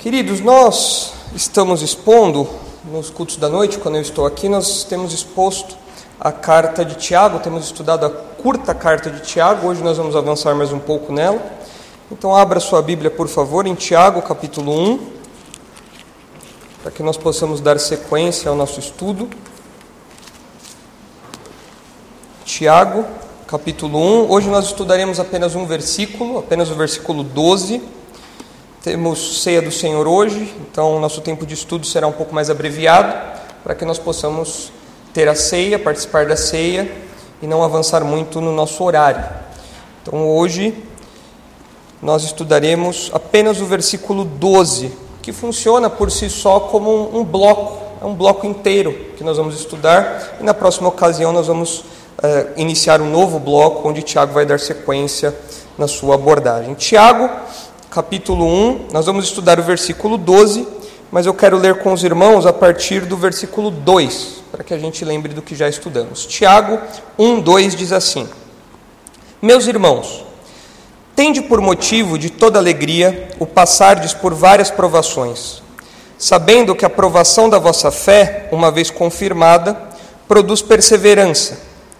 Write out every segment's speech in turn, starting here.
Queridos, nós estamos expondo, nos cultos da noite, quando eu estou aqui, nós temos exposto a carta de Tiago, temos estudado a curta carta de Tiago, hoje nós vamos avançar mais um pouco nela. Então abra sua Bíblia, por favor, em Tiago, capítulo 1, para que nós possamos dar sequência ao nosso estudo. Tiago, capítulo 1, hoje nós estudaremos apenas um versículo, apenas o versículo 12. Temos ceia do Senhor hoje, então o nosso tempo de estudo será um pouco mais abreviado, para que nós possamos ter a ceia, participar da ceia e não avançar muito no nosso horário. Então hoje nós estudaremos apenas o versículo 12, que funciona por si só como um bloco, é um bloco inteiro que nós vamos estudar, e na próxima ocasião nós vamos iniciar um novo bloco, onde Tiago vai dar sequência na sua abordagem. Tiago, capítulo 1, nós vamos estudar o versículo 12, mas eu quero ler com os irmãos a partir do versículo 2, para que a gente lembre do que já estudamos. Tiago 1, 2 diz assim: Meus irmãos, tende por motivo de toda alegria o passardes por várias provações, sabendo que a provação da vossa fé, uma vez confirmada, produz perseverança.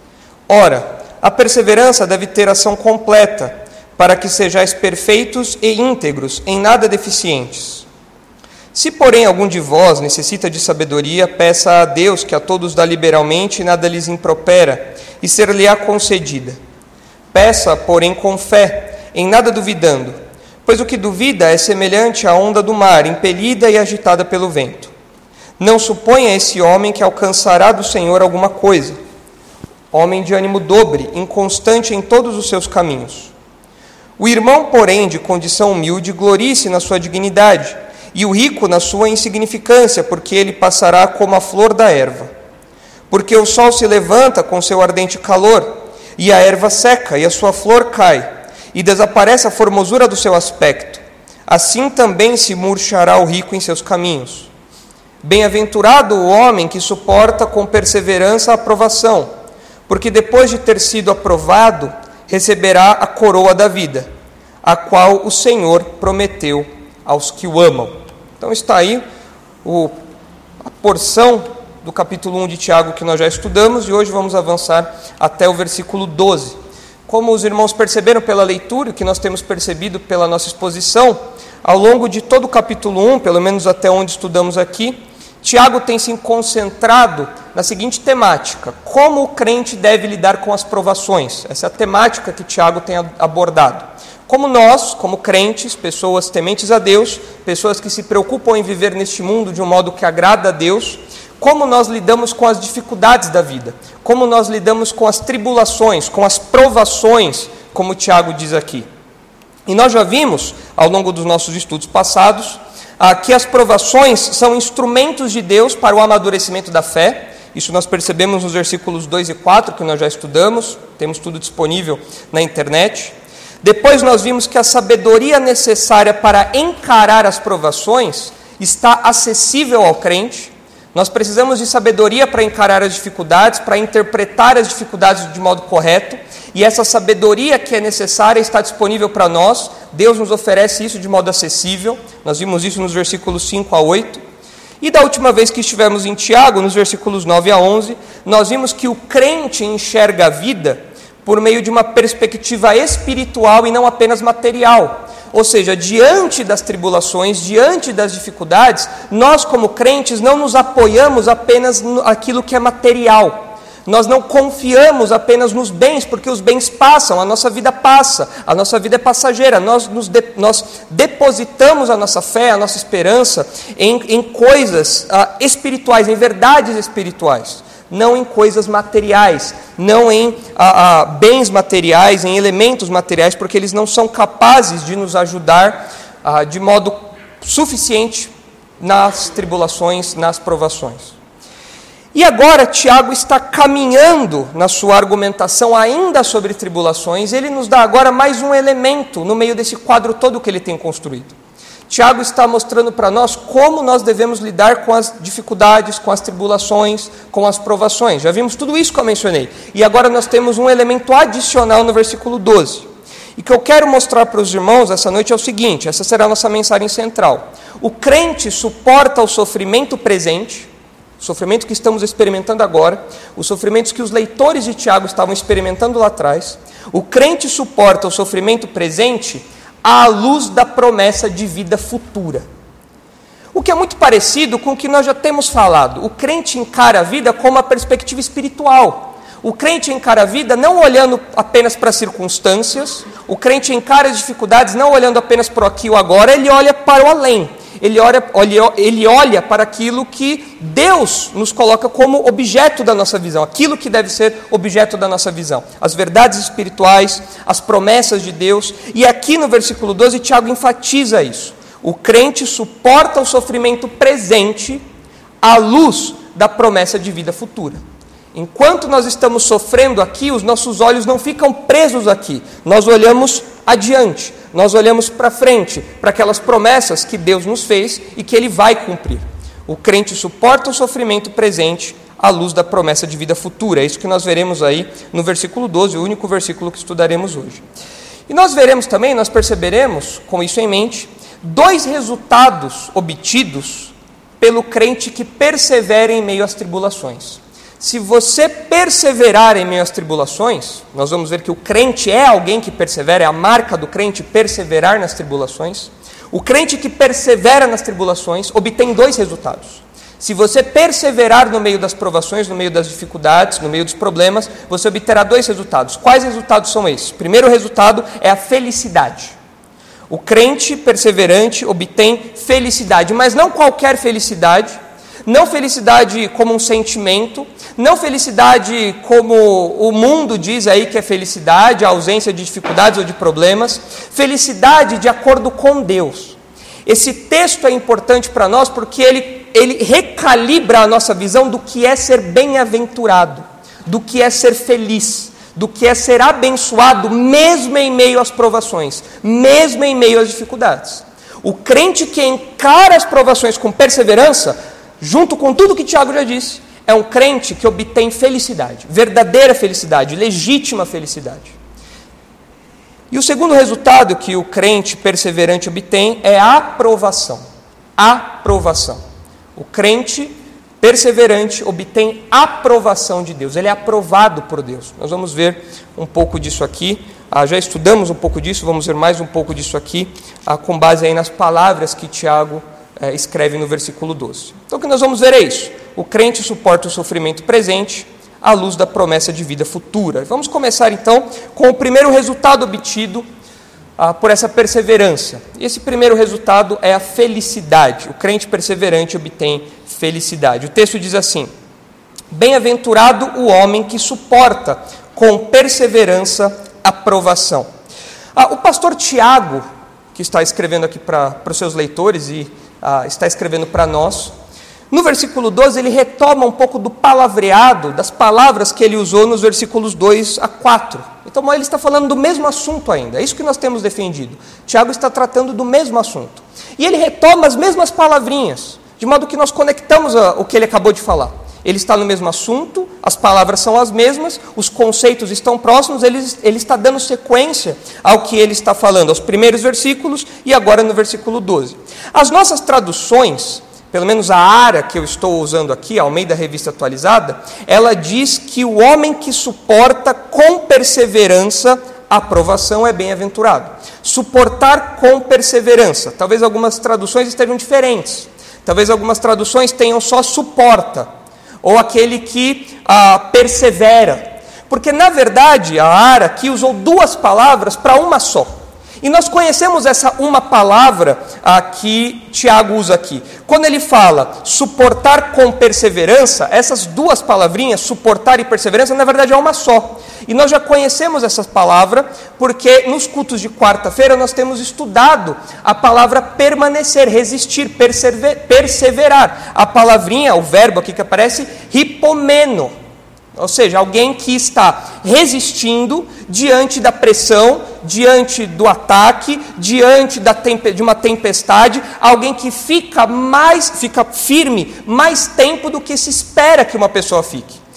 Ora, a perseverança deve ter ação completa, para que sejais perfeitos e íntegros, em nada deficientes. Se, porém, algum de vós necessita de sabedoria, peça a Deus, que a todos dá liberalmente e nada lhes impropera, e ser-lhe-á concedida. Peça, porém, com fé, em nada duvidando, pois o que duvida é semelhante à onda do mar, impelida e agitada pelo vento. Não suponha esse homem que alcançará do Senhor alguma coisa. Homem de ânimo dobre, inconstante em todos os seus caminhos. O irmão, porém, de condição humilde, glorie-se na sua dignidade, e o rico na sua insignificância, porque ele passará como a flor da erva. Porque o sol se levanta com seu ardente calor, e a erva seca, e a sua flor cai, e desaparece a formosura do seu aspecto. Assim também se murchará o rico em seus caminhos. Bem-aventurado o homem que suporta com perseverança a provação, porque depois de ter sido aprovado, receberá a coroa da vida, a qual o Senhor prometeu aos que o amam. Então está aí a porção do capítulo 1 de Tiago que nós já estudamos, e hoje vamos avançar até o versículo 12. Como os irmãos perceberam pela leitura, o que nós temos percebido pela nossa exposição, ao longo de todo o capítulo 1, pelo menos até onde estudamos aqui, Tiago tem se concentrado na seguinte temática: como o crente deve lidar com as provações. Essa é a temática que Tiago tem abordado. Como nós, como crentes, pessoas tementes a Deus, pessoas que se preocupam em viver neste mundo de um modo que agrada a Deus, como nós lidamos com as dificuldades da vida, como nós lidamos com as tribulações, com as provações, como Tiago diz aqui. E nós já vimos, ao longo dos nossos estudos passados, que as provações são instrumentos de Deus para o amadurecimento da fé. Isso nós percebemos nos versículos 2 e 4, que nós já estudamos, temos tudo disponível na internet. Depois nós vimos que a sabedoria necessária para encarar as provações está acessível ao crente. Nós precisamos de sabedoria para encarar as dificuldades, para interpretar as dificuldades de modo correto, e essa sabedoria que é necessária está disponível para nós. Deus nos oferece isso de modo acessível. Nós vimos isso nos versículos 5 a 8. E da última vez que estivemos em Tiago, nos versículos 9 a 11, nós vimos que o crente enxerga a vida por meio de uma perspectiva espiritual e não apenas material. Ou seja, diante das tribulações, diante das dificuldades, nós como crentes não nos apoiamos apenas naquilo que é material. Nós não confiamos apenas nos bens, porque os bens passam, a nossa vida passa, a nossa vida é passageira. Nós depositamos a nossa fé, a nossa esperança em coisas espirituais, em verdades espirituais, não em coisas materiais, não em bens materiais, em elementos materiais, porque eles não são capazes de nos ajudar de modo suficiente nas tribulações, nas provações. E agora Tiago está caminhando na sua argumentação ainda sobre tribulações. Ele nos dá agora mais um elemento no meio desse quadro todo que ele tem construído. Tiago está mostrando para nós como nós devemos lidar com as dificuldades, com as tribulações, com as provações. Já vimos tudo isso que eu mencionei. E agora nós temos um elemento adicional no versículo 12. E o que eu quero mostrar para os irmãos essa noite é o seguinte, essa será a nossa mensagem central. O crente suporta o sofrimento presente, o sofrimento que estamos experimentando agora, os sofrimentos que os leitores de Tiago estavam experimentando lá atrás. O crente suporta o sofrimento presente à luz da promessa de vida futura. O que é muito parecido com o que nós já temos falado. O crente encara a vida com uma perspectiva espiritual. O crente encara a vida não olhando apenas para as circunstâncias, o crente encara as dificuldades não olhando apenas para o aqui e o agora, ele olha para o além. Ele olha para aquilo que Deus nos coloca como objeto da nossa visão, aquilo que deve ser objeto da nossa visão. As verdades espirituais, as promessas de Deus. E aqui no versículo 12, Tiago enfatiza isso. O crente suporta o sofrimento presente à luz da promessa de vida futura. Enquanto nós estamos sofrendo aqui, os nossos olhos não ficam presos aqui. Nós olhamos adiante, nós olhamos para frente, para aquelas promessas que Deus nos fez e que Ele vai cumprir. O crente suporta o sofrimento presente à luz da promessa de vida futura. É isso que nós veremos aí no versículo 12, o único versículo que estudaremos hoje. E nós veremos também, nós perceberemos, com isso em mente, dois resultados obtidos pelo crente que persevera em meio às tribulações. Se você perseverar em meio às tribulações, nós vamos ver que o crente é alguém que persevera, é a marca do crente perseverar nas tribulações. O crente que persevera nas tribulações obtém dois resultados. Se você perseverar no meio das provações, no meio das dificuldades, no meio dos problemas, você obterá dois resultados. Quais resultados são esses? O primeiro resultado é a felicidade. O crente perseverante obtém felicidade, mas não qualquer felicidade, não felicidade como um sentimento, não felicidade como o mundo diz aí que é felicidade, a ausência de dificuldades ou de problemas, felicidade de acordo com Deus. Esse texto é importante para nós porque ele recalibra a nossa visão do que é ser bem-aventurado, do que é ser feliz, do que é ser abençoado mesmo em meio às provações, mesmo em meio às dificuldades. O crente que encara as provações com perseverança, junto com tudo que Tiago já disse, é um crente que obtém felicidade, verdadeira felicidade, legítima felicidade. E o segundo resultado que o crente perseverante obtém é a aprovação. Aprovação. O crente perseverante obtém aprovação de Deus, ele é aprovado por Deus. Nós vamos ver um pouco disso aqui, já estudamos um pouco disso, vamos ver mais um pouco disso aqui, com base aí nas palavras que Tiago escreve no versículo 12. Então o que nós vamos ver é isso. O crente suporta o sofrimento presente à luz da promessa de vida futura. Vamos começar então com o primeiro resultado obtido por essa perseverança. E esse primeiro resultado é a felicidade. O crente perseverante obtém felicidade. O texto diz assim: bem-aventurado o homem que suporta com perseverança a provação. O pastor Tiago, que está escrevendo aqui para os seus leitores e está escrevendo para nós, no versículo 12 ele retoma um pouco do palavreado, das palavras que ele usou nos versículos 2 a 4. Então ele está falando do mesmo assunto ainda, é isso que nós temos defendido. Tiago está tratando do mesmo assunto. E ele retoma as mesmas palavrinhas, de modo que nós conectamos o que ele acabou de falar. Ele está no mesmo assunto, as palavras são as mesmas, os conceitos estão próximos, ele está dando sequência ao que ele está falando, aos primeiros versículos e agora no versículo 12. As nossas traduções, pelo menos a ARA que eu estou usando aqui, a Almeida Revista Atualizada, ela diz que o homem que suporta com perseverança a provação é bem-aventurado. Suportar com perseverança. Talvez algumas traduções estejam diferentes. Talvez algumas traduções tenham só suporta, ou aquele que persevera. Porque, na verdade, a ARA aqui usou duas palavras para uma só. E nós conhecemos essa uma palavra que Tiago usa aqui. Quando ele fala suportar com perseverança, essas duas palavrinhas, suportar e perseverança, na verdade é uma só. E nós já conhecemos essa palavra porque nos cultos de quarta-feira nós temos estudado a palavra permanecer, resistir, perseverar. A palavrinha, o verbo aqui que aparece, hipomeno. Ou seja, alguém que está resistindo diante da pressão, diante do ataque, diante de uma tempestade, alguém que fica firme mais tempo do que se espera que uma pessoa fique.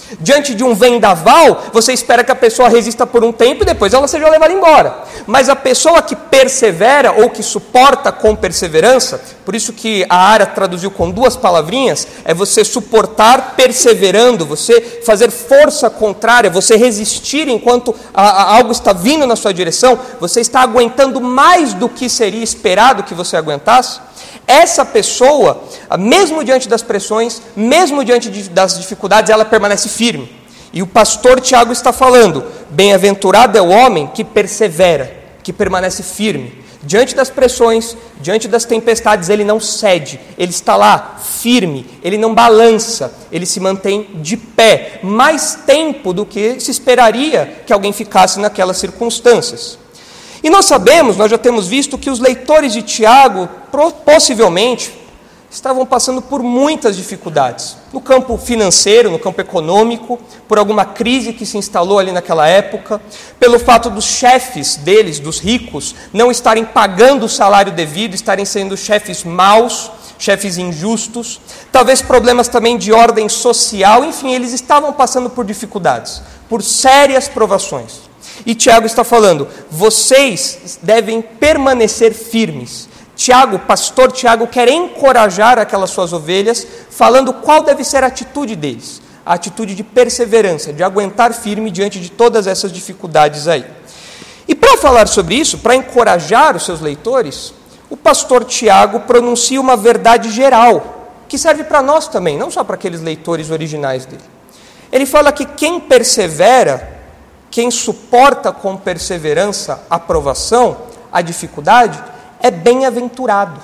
Diante de um vendaval, você espera que a pessoa resista por um tempo e depois ela seja levada embora. Mas a pessoa que persevera ou que suporta com perseverança, por isso que a Ara traduziu com 2 palavrinhas, é você suportar perseverando, você fazer força contrária, você resistir enquanto algo está vindo na sua direção, você está aguentando mais do que seria esperado que você aguentasse. Essa pessoa, mesmo diante das pressões, mesmo diante das dificuldades, ela permanece firme. E o pastor Tiago está falando, bem-aventurado é o homem que persevera, que permanece firme. Diante das pressões, diante das tempestades, ele não cede, ele está lá, firme, ele não balança, ele se mantém de pé, mais tempo do que se esperaria que alguém ficasse naquelas circunstâncias. E nós sabemos, nós já temos visto que os leitores de Tiago, possivelmente, estavam passando por muitas dificuldades. No campo financeiro, no campo econômico, por alguma crise que se instalou ali naquela época, pelo fato dos chefes deles, dos ricos, não estarem pagando o salário devido, estarem sendo chefes maus, chefes injustos, talvez problemas também de ordem social, enfim, eles estavam passando por dificuldades, por sérias provações. E Tiago está falando, vocês devem permanecer firmes. Tiago, pastor Tiago, quer encorajar aquelas suas ovelhas, falando qual deve ser a atitude deles. A atitude de perseverança, de aguentar firme diante de todas essas dificuldades aí. E para falar sobre isso, para encorajar os seus leitores, o pastor Tiago pronuncia uma verdade geral, que serve para nós também, não só para aqueles leitores originais dele. Ele fala que quem persevera, quem suporta com perseverança a provação, a dificuldade, é bem-aventurado,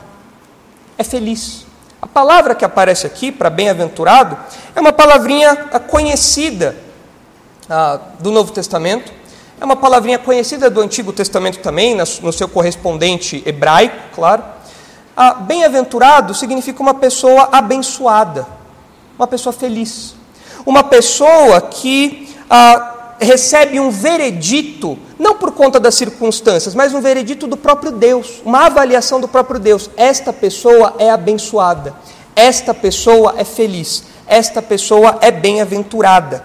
é feliz. A palavra que aparece aqui para bem-aventurado é uma palavrinha conhecida do Novo Testamento, é uma palavrinha conhecida do Antigo Testamento também, no seu correspondente hebraico, claro. Bem-aventurado significa uma pessoa abençoada, uma pessoa feliz, uma pessoa que recebe um veredito, não por conta das circunstâncias, mas um veredito do próprio Deus, uma avaliação do próprio Deus. Esta pessoa é abençoada, esta pessoa é feliz, esta pessoa é bem-aventurada.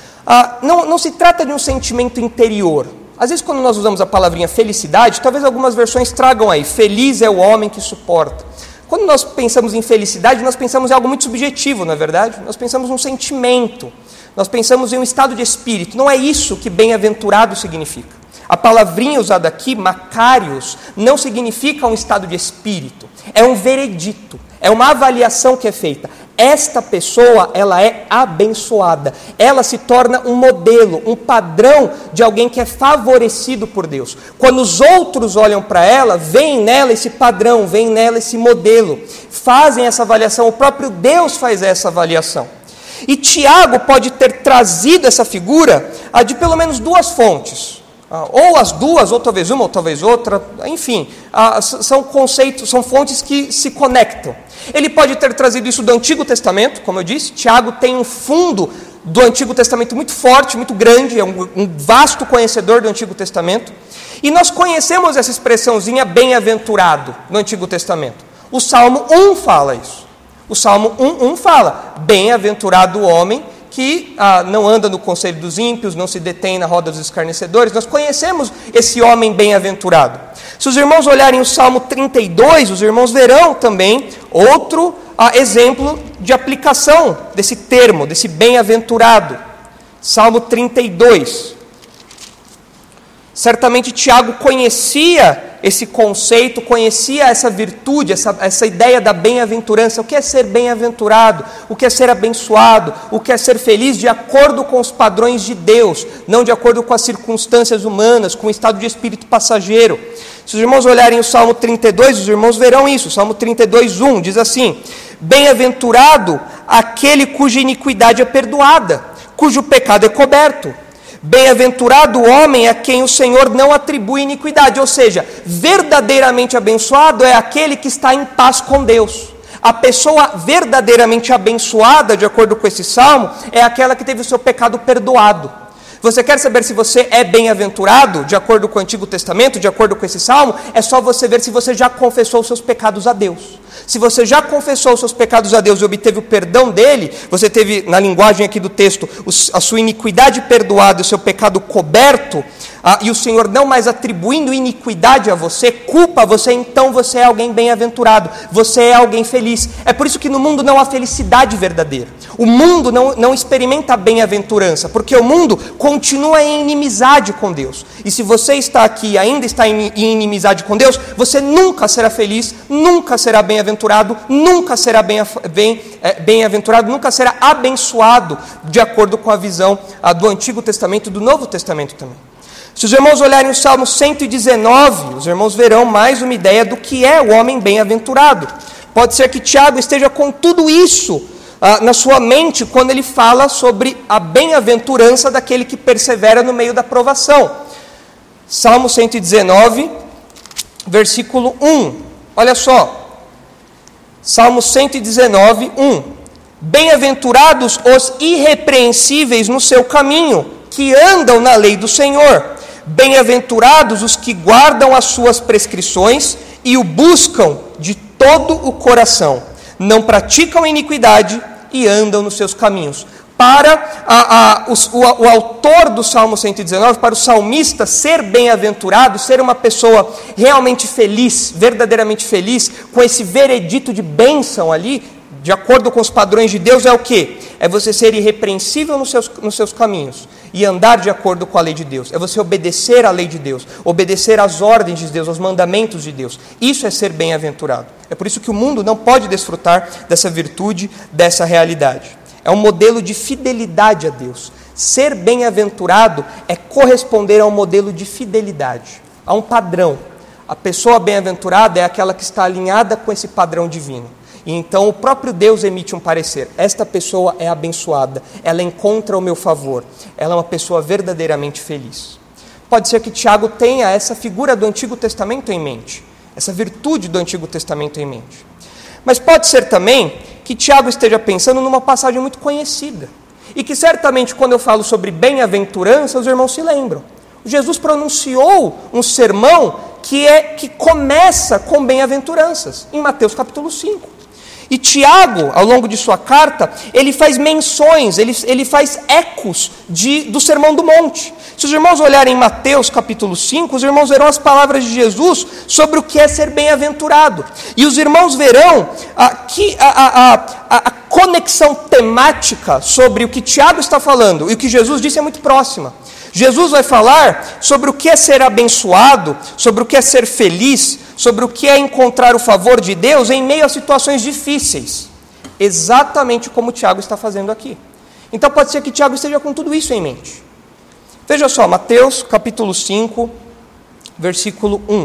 Não se trata de um sentimento interior. Às vezes, quando nós usamos a palavrinha felicidade, talvez algumas versões tragam aí, feliz é o homem que suporta. Quando nós pensamos em felicidade, nós pensamos em algo muito subjetivo, não é verdade? Nós pensamos num sentimento. Nós pensamos em um estado de espírito. Não é isso que bem-aventurado significa. A palavrinha usada aqui, Macarios, não significa um estado de espírito. É um veredito, é uma avaliação que é feita. Esta pessoa, ela é abençoada. Ela se torna um modelo, um padrão de alguém que é favorecido por Deus. Quando os outros olham para ela, veem nela esse padrão, veem nela esse modelo. Fazem essa avaliação, o próprio Deus faz essa avaliação. E Tiago pode ter trazido essa figura de pelo menos 2 fontes. Ou as 2, ou talvez uma, ou talvez outra, enfim, são conceitos, são fontes que se conectam. Ele pode ter trazido isso do Antigo Testamento, como eu disse. Tiago tem um fundo do Antigo Testamento muito forte, muito grande, é um vasto conhecedor do Antigo Testamento. E nós conhecemos essa expressãozinha bem-aventurado no Antigo Testamento. O Salmo 1 fala isso. O Salmo 1:1 fala, bem-aventurado o homem que não anda no conselho dos ímpios, não se detém na roda dos escarnecedores. Nós conhecemos esse homem bem-aventurado. Se os irmãos olharem o Salmo 32, os irmãos verão também outro exemplo de aplicação desse termo, desse bem-aventurado. Salmo 32. Certamente Tiago conhecia esse conceito, conhecia essa virtude, essa ideia da bem-aventurança. O que é ser bem-aventurado? O que é ser abençoado? O que é ser feliz de acordo com os padrões de Deus, não de acordo com as circunstâncias humanas, com o estado de espírito passageiro. Se os irmãos olharem o Salmo 32, os irmãos verão isso. O Salmo 32:1 diz assim, bem-aventurado aquele cuja iniquidade é perdoada, cujo pecado é coberto. Bem-aventurado o homem a quem o Senhor não atribui iniquidade, ou seja, verdadeiramente abençoado é aquele que está em paz com Deus. A pessoa verdadeiramente abençoada, de acordo com esse salmo, é aquela que teve o seu pecado perdoado. Você quer saber se você é bem-aventurado, de acordo com o Antigo Testamento, de acordo com esse salmo? É só você ver se você já confessou os seus pecados a Deus. Se você já confessou os seus pecados a Deus e obteve o perdão dele, você teve, na linguagem aqui do texto, a sua iniquidade perdoada, o seu pecado coberto, e o Senhor não mais atribuindo iniquidade a você, culpa a você, então você é alguém bem-aventurado, você é alguém feliz. É por isso que no mundo não há felicidade verdadeira. O mundo não experimenta a bem-aventurança, porque o mundo continua em inimizade com Deus. E se você está aqui e ainda está em inimizade com Deus, você nunca será feliz, nunca será bem-aventurado, nunca será bem-aventurado, nunca será abençoado, de acordo com a visão do Antigo Testamento e do Novo Testamento também. Se os irmãos olharem o Salmo 119, os irmãos verão mais uma ideia do que é o homem bem-aventurado. Pode ser que Tiago esteja com tudo isso na sua mente quando ele fala sobre a bem-aventurança daquele que persevera no meio da provação. Salmo 119, versículo 1. Olha só. Salmo 119, 1. Bem-aventurados os irrepreensíveis no seu caminho, que andam na lei do Senhor. Bem-aventurados os que guardam as suas prescrições e o buscam de todo o coração. Não praticam iniquidade e andam nos seus caminhos. Para o autor do Salmo 119, para o salmista, ser bem-aventurado, ser uma pessoa realmente feliz, verdadeiramente feliz, com esse veredito de bênção ali, de acordo com os padrões de Deus, é o quê? É você ser irrepreensível nos seus caminhos e andar de acordo com a lei de Deus. É você obedecer à lei de Deus, obedecer às ordens de Deus, aos mandamentos de Deus. Isso é ser bem-aventurado. É por isso que o mundo não pode desfrutar dessa virtude, dessa realidade. É um modelo de fidelidade a Deus. Ser bem-aventurado é corresponder a um modelo de fidelidade, a um padrão. A pessoa bem-aventurada é aquela que está alinhada com esse padrão divino. E então o próprio Deus emite um parecer. Esta pessoa é abençoada, ela encontra o meu favor, ela é uma pessoa verdadeiramente feliz. Pode ser que Tiago tenha essa figura do Antigo Testamento em mente, essa virtude do Antigo Testamento em mente. Mas pode ser também que Tiago esteja pensando numa passagem muito conhecida, e que certamente quando eu falo sobre bem-aventurança, os irmãos se lembram. Jesus pronunciou um sermão que começa com bem-aventuranças, em Mateus capítulo 5. E Tiago, ao longo de sua carta, ele faz menções, ele faz ecos do Sermão do Monte. Se os irmãos olharem em Mateus capítulo 5, os irmãos verão as palavras de Jesus sobre o que é ser bem-aventurado. E os irmãos verão que a conexão temática sobre o que Tiago está falando e o que Jesus disse é muito próxima. Jesus vai falar sobre o que é ser abençoado, sobre o que é ser feliz, sobre o que é encontrar o favor de Deus em meio a situações difíceis. Exatamente como Tiago está fazendo aqui. Então pode ser que Tiago esteja com tudo isso em mente. Veja só, Mateus capítulo 5, versículo 1.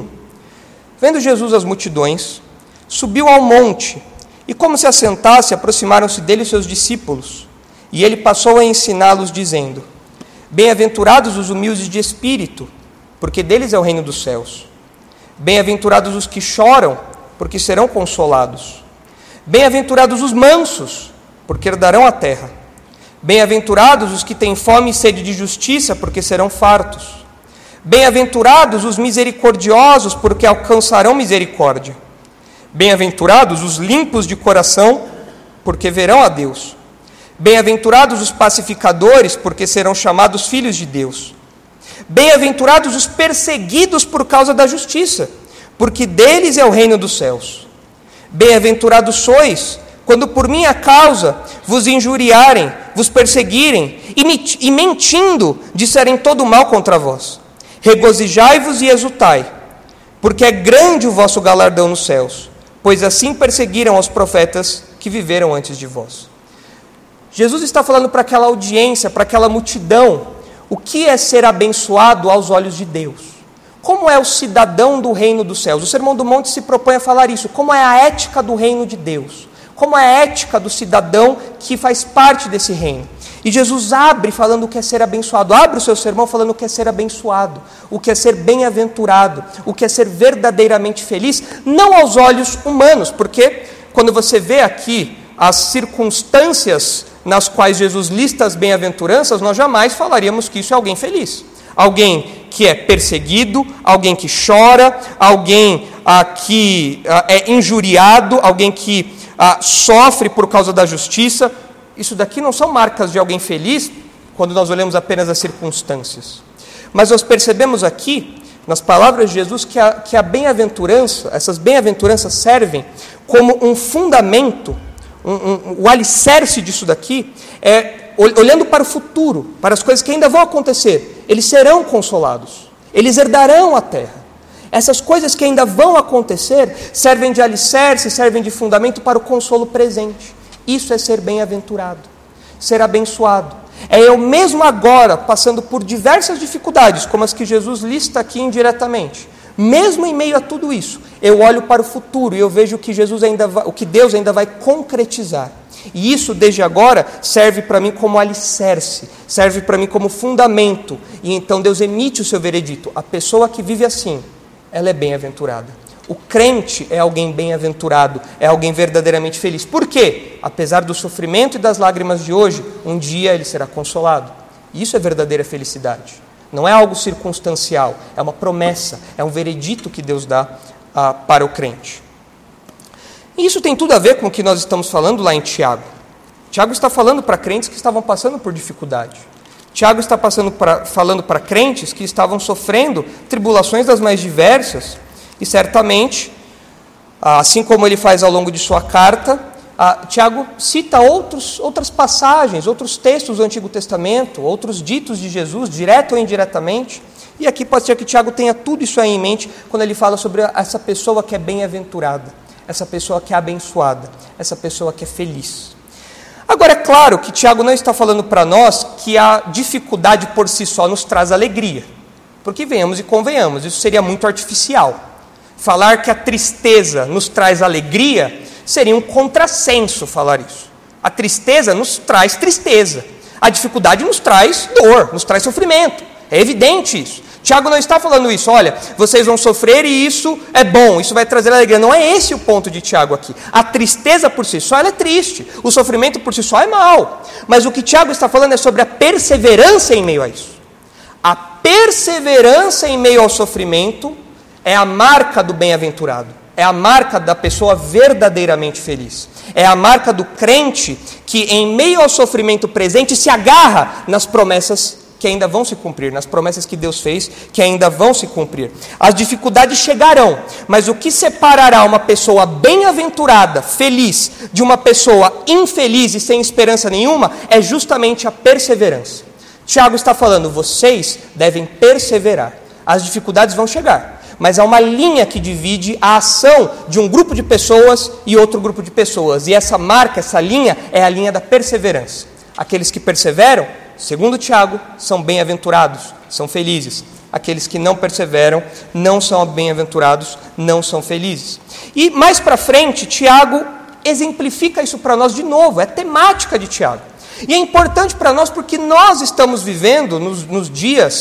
Vendo Jesus as multidões, subiu ao monte, e como se assentasse, aproximaram-se dele os seus discípulos. E ele passou a ensiná-los, dizendo: Bem-aventurados os humildes de espírito, porque deles é o reino dos céus. Bem-aventurados os que choram, porque serão consolados. Bem-aventurados os mansos, porque herdarão a terra. Bem-aventurados os que têm fome e sede de justiça, porque serão fartos. Bem-aventurados os misericordiosos, porque alcançarão misericórdia. Bem-aventurados os limpos de coração, porque verão a Deus. Bem-aventurados os pacificadores, porque serão chamados filhos de Deus. Bem-aventurados os perseguidos por causa da justiça, porque deles é o reino dos céus. Bem-aventurados sois, quando por minha causa vos injuriarem, vos perseguirem, e mentindo disserem todo mal contra vós. Regozijai-vos e exultai, porque é grande o vosso galardão nos céus, pois assim perseguiram os profetas que viveram antes de vós. Jesus está falando para aquela audiência, para aquela multidão, o que é ser abençoado aos olhos de Deus. Como é o cidadão do reino dos céus? O Sermão do Monte se propõe a falar isso. Como é a ética do reino de Deus? Como é a ética do cidadão que faz parte desse reino? E Jesus abre falando o que é ser abençoado. Abre o seu sermão falando o que é ser abençoado, o que é ser bem-aventurado, o que é ser verdadeiramente feliz, não aos olhos humanos, porque quando você vê aqui as circunstâncias nas quais Jesus lista as bem-aventuranças, nós jamais falaríamos que isso é alguém feliz. Alguém que é perseguido, alguém que chora, alguém que é injuriado, alguém que sofre por causa da justiça. Isso daqui não são marcas de alguém feliz quando nós olhamos apenas as circunstâncias. Mas nós percebemos aqui, nas palavras de Jesus, que a bem-aventurança, essas bem-aventuranças servem como um fundamento, o alicerce disso daqui, olhando para o futuro, para as coisas que ainda vão acontecer. Eles serão consolados, eles herdarão a terra. Essas coisas que ainda vão acontecer servem de alicerce, servem de fundamento para o consolo presente. Isso é ser bem-aventurado, ser abençoado. É eu mesmo agora, passando por diversas dificuldades, como as que Jesus lista aqui indiretamente. Mesmo em meio a tudo isso, eu olho para o futuro e eu vejo o que Deus ainda vai concretizar. E isso, desde agora, serve para mim como alicerce, serve para mim como fundamento. E então Deus emite o seu veredito. A pessoa que vive assim, ela é bem-aventurada. O crente é alguém bem-aventurado, é alguém verdadeiramente feliz. Por quê? Apesar do sofrimento e das lágrimas de hoje, um dia ele será consolado. Isso é verdadeira felicidade. Não é algo circunstancial, é uma promessa, é um veredito que Deus dá para o crente. E isso tem tudo a ver com o que nós estamos falando lá em Tiago. Tiago está falando para crentes que estavam passando por dificuldade. Tiago está falando para crentes que estavam sofrendo tribulações das mais diversas. E certamente, assim como ele faz ao longo de sua carta, Tiago cita outras passagens, outros textos do Antigo Testamento, outros ditos de Jesus, direto ou indiretamente. E aqui pode ser que Tiago tenha tudo isso aí em mente quando ele fala sobre essa pessoa que é bem-aventurada, essa pessoa que é abençoada, essa pessoa que é feliz. Agora, é claro que Tiago não está falando para nós que a dificuldade por si só nos traz alegria. Porque venhamos e convenhamos, isso seria muito artificial. Falar que a tristeza nos traz alegria seria um contrassenso falar isso. A tristeza nos traz tristeza. A dificuldade nos traz dor, nos traz sofrimento. É evidente isso. Tiago não está falando isso, olha, vocês vão sofrer e isso é bom, isso vai trazer alegria. Não é esse o ponto de Tiago aqui. A tristeza por si só ela é triste, o sofrimento por si só é mau. Mas o que Tiago está falando é sobre a perseverança em meio a isso. A perseverança em meio ao sofrimento é a marca do bem-aventurado, é a marca da pessoa verdadeiramente feliz. É a marca do crente que em meio ao sofrimento presente se agarra nas promessas que ainda vão se cumprir, nas promessas que Deus fez, que ainda vão se cumprir. As dificuldades chegarão, mas o que separará uma pessoa bem-aventurada, feliz, de uma pessoa infeliz e sem esperança nenhuma, é justamente a perseverança. Tiago está falando, vocês devem perseverar. As dificuldades vão chegar, mas há uma linha que divide a ação de um grupo de pessoas e outro grupo de pessoas. E essa marca, essa linha, é a linha da perseverança. Aqueles que perseveram, segundo Tiago, são bem-aventurados, são felizes. Aqueles que não perseveram, não são bem-aventurados, não são felizes. E mais para frente, Tiago exemplifica isso para nós de novo, é temática de Tiago. E é importante para nós porque nós estamos vivendo, nos dias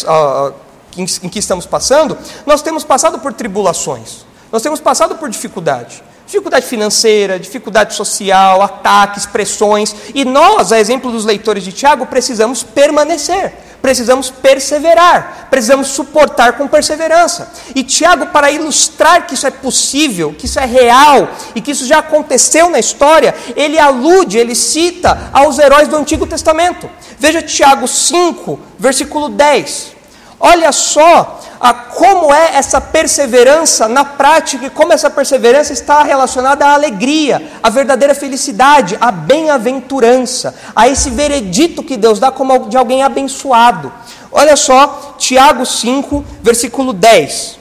em que estamos passando, nós temos passado por tribulações, nós temos passado por dificuldade financeira, dificuldade social, ataques, pressões, e nós, a exemplo dos leitores de Tiago, precisamos permanecer, precisamos perseverar, precisamos suportar com perseverança. E Tiago, para ilustrar que isso é possível, que isso é real e que isso já aconteceu na história, ele alude, ele cita aos heróis do Antigo Testamento. Veja Tiago 5, versículo 10. Olha só como é essa perseverança na prática e como essa perseverança está relacionada à alegria, à verdadeira felicidade, à bem-aventurança, a esse veredito que Deus dá como de alguém abençoado. Olha só, Tiago 5, versículo 10.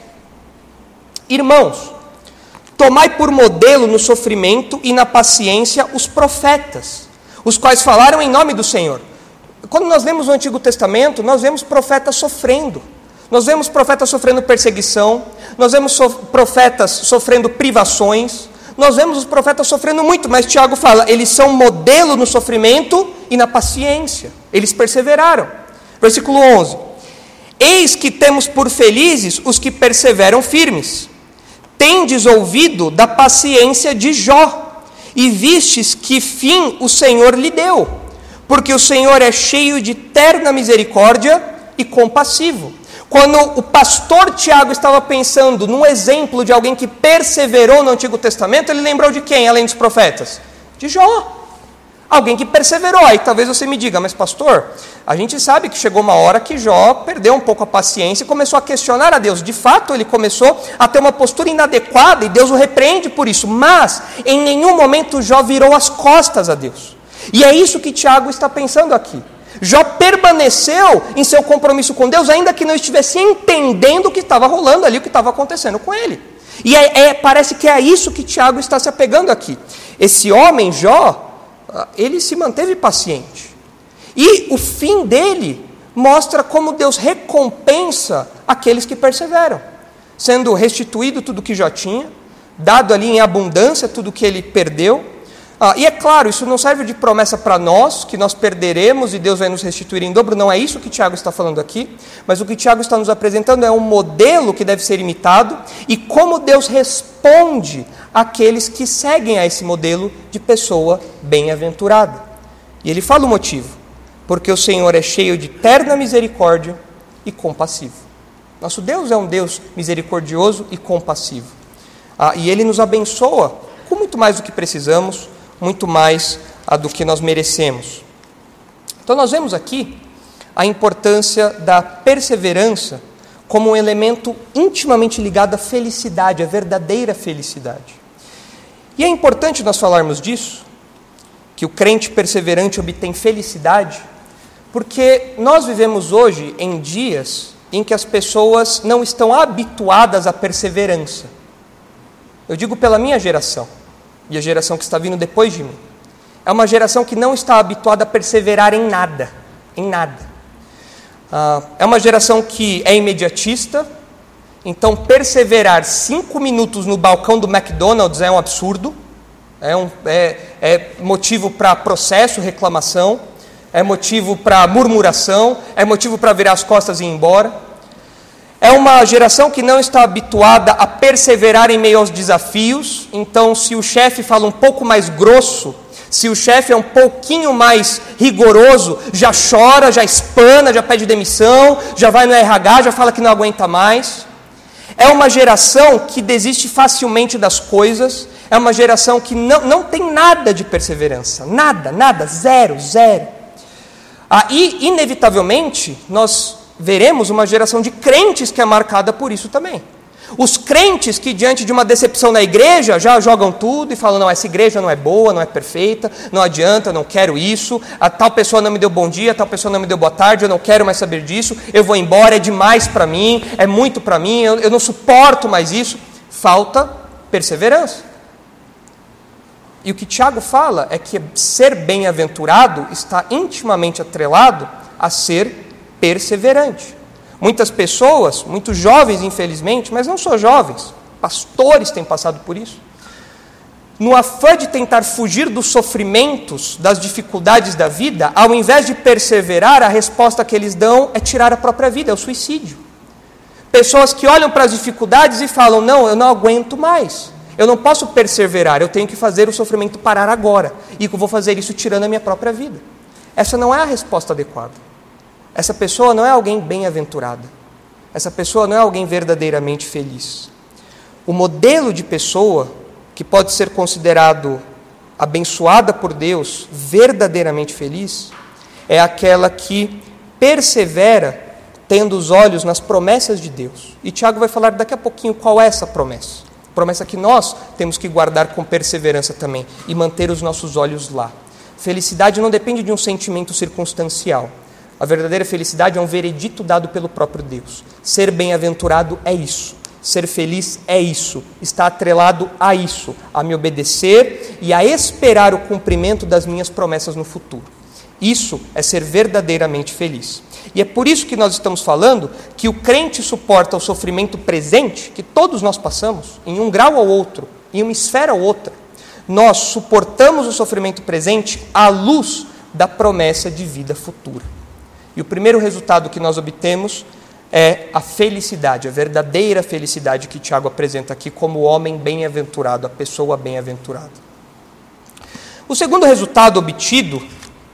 Irmãos, tomai por modelo no sofrimento e na paciência os profetas, os quais falaram em nome do Senhor. Quando nós lemos o Antigo Testamento, nós vemos profetas sofrendo. Nós vemos profetas sofrendo perseguição, nós vemos profetas sofrendo privações, nós vemos os profetas sofrendo muito, mas Tiago fala, eles são modelo no sofrimento e na paciência, eles perseveraram. Versículo 11, eis que temos por felizes os que perseveram firmes, tendes ouvido da paciência de Jó, e vistes que fim o Senhor lhe deu, porque o Senhor é cheio de terna misericórdia e compassivo. Quando o pastor Tiago estava pensando num exemplo de alguém que perseverou no Antigo Testamento, ele lembrou de quem, além dos profetas? De Jó. Alguém que perseverou. Aí talvez você me diga, mas pastor, a gente sabe que chegou uma hora que Jó perdeu um pouco a paciência e começou a questionar a Deus. De fato, ele começou a ter uma postura inadequada e Deus o repreende por isso. Mas, em nenhum momento, Jó virou as costas a Deus. E é isso que Tiago está pensando aqui. Jó permaneceu em seu compromisso com Deus, ainda que não estivesse entendendo o que estava rolando ali, o que estava acontecendo com ele. E parece que é isso que Tiago está se apegando aqui. Esse homem, Jó, ele se manteve paciente. E o fim dele mostra como Deus recompensa aqueles que perseveram, sendo restituído tudo que Jó tinha, dado ali em abundância tudo que ele perdeu. E é claro, isso não serve de promessa para nós, que nós perderemos e Deus vai nos restituir em dobro, não é isso que Tiago está falando aqui, mas o que Tiago está nos apresentando é um modelo que deve ser imitado e como Deus responde àqueles que seguem a esse modelo de pessoa bem-aventurada. E ele fala o motivo, porque o Senhor é cheio de terna misericórdia e compassivo. Nosso Deus é um Deus misericordioso e compassivo. E Ele nos abençoa com muito mais do que precisamos, muito mais do que nós merecemos. Então nós vemos aqui a importância da perseverança como um elemento intimamente ligado à felicidade, à verdadeira felicidade. E é importante nós falarmos disso, que o crente perseverante obtém felicidade, porque nós vivemos hoje em dias em que as pessoas não estão habituadas à perseverança. Eu digo pela minha geração, e a geração que está vindo depois de mim. É uma geração que não está habituada a perseverar em nada, em nada. É uma geração que é imediatista, então perseverar 5 minutos no balcão do McDonald's é um absurdo, é motivo para processo, reclamação, é motivo para murmuração, é motivo para virar as costas e ir embora. É uma geração que não está habituada a perseverar em meio aos desafios, então se o chefe fala um pouco mais grosso, se o chefe é um pouquinho mais rigoroso, já chora, já espana, já pede demissão, já vai no RH, já fala que não aguenta mais. É uma geração que desiste facilmente das coisas, é uma geração que não tem nada de perseverança, nada, zero. E, inevitavelmente, nós veremos uma geração de crentes que é marcada por isso também. Os crentes que diante de uma decepção na igreja já jogam tudo e falam, não, essa igreja não é boa, não é perfeita, não adianta, não quero isso, a tal pessoa não me deu bom dia, a tal pessoa não me deu boa tarde, eu não quero mais saber disso, eu vou embora, é demais para mim, é muito para mim, eu não suporto mais isso. Falta perseverança. E o que Tiago fala é que ser bem-aventurado está intimamente atrelado a ser perseverante. Muitas pessoas, muitos jovens infelizmente, mas não só jovens, pastores têm passado por isso, no afã de tentar fugir dos sofrimentos, das dificuldades da vida, ao invés de perseverar, a resposta que eles dão é tirar a própria vida, é o suicídio. Pessoas que olham para as dificuldades e falam, não, eu não aguento mais, eu não posso perseverar, eu tenho que fazer o sofrimento parar agora, e eu vou fazer isso tirando a minha própria vida. Essa não é a resposta adequada. Essa pessoa não é alguém bem-aventurada. Essa pessoa não é alguém verdadeiramente feliz. O modelo de pessoa que pode ser considerado abençoada por Deus, verdadeiramente feliz, é aquela que persevera tendo os olhos nas promessas de Deus. E Tiago vai falar daqui a pouquinho qual é essa promessa. Promessa que nós temos que guardar com perseverança também e manter os nossos olhos lá. Felicidade não depende de um sentimento circunstancial. A verdadeira felicidade é um veredito dado pelo próprio Deus. Ser bem-aventurado é isso. Ser feliz é isso. Está atrelado a isso. A me obedecer e a esperar o cumprimento das minhas promessas no futuro. Isso é ser verdadeiramente feliz. E é por isso que nós estamos falando que o crente suporta o sofrimento presente, que todos nós passamos, em um grau ou outro, em uma esfera ou outra. Nós suportamos o sofrimento presente à luz da promessa de vida futura. E o primeiro resultado que nós obtemos é a felicidade, a verdadeira felicidade que Tiago apresenta aqui como o homem bem-aventurado, a pessoa bem-aventurada. O segundo resultado obtido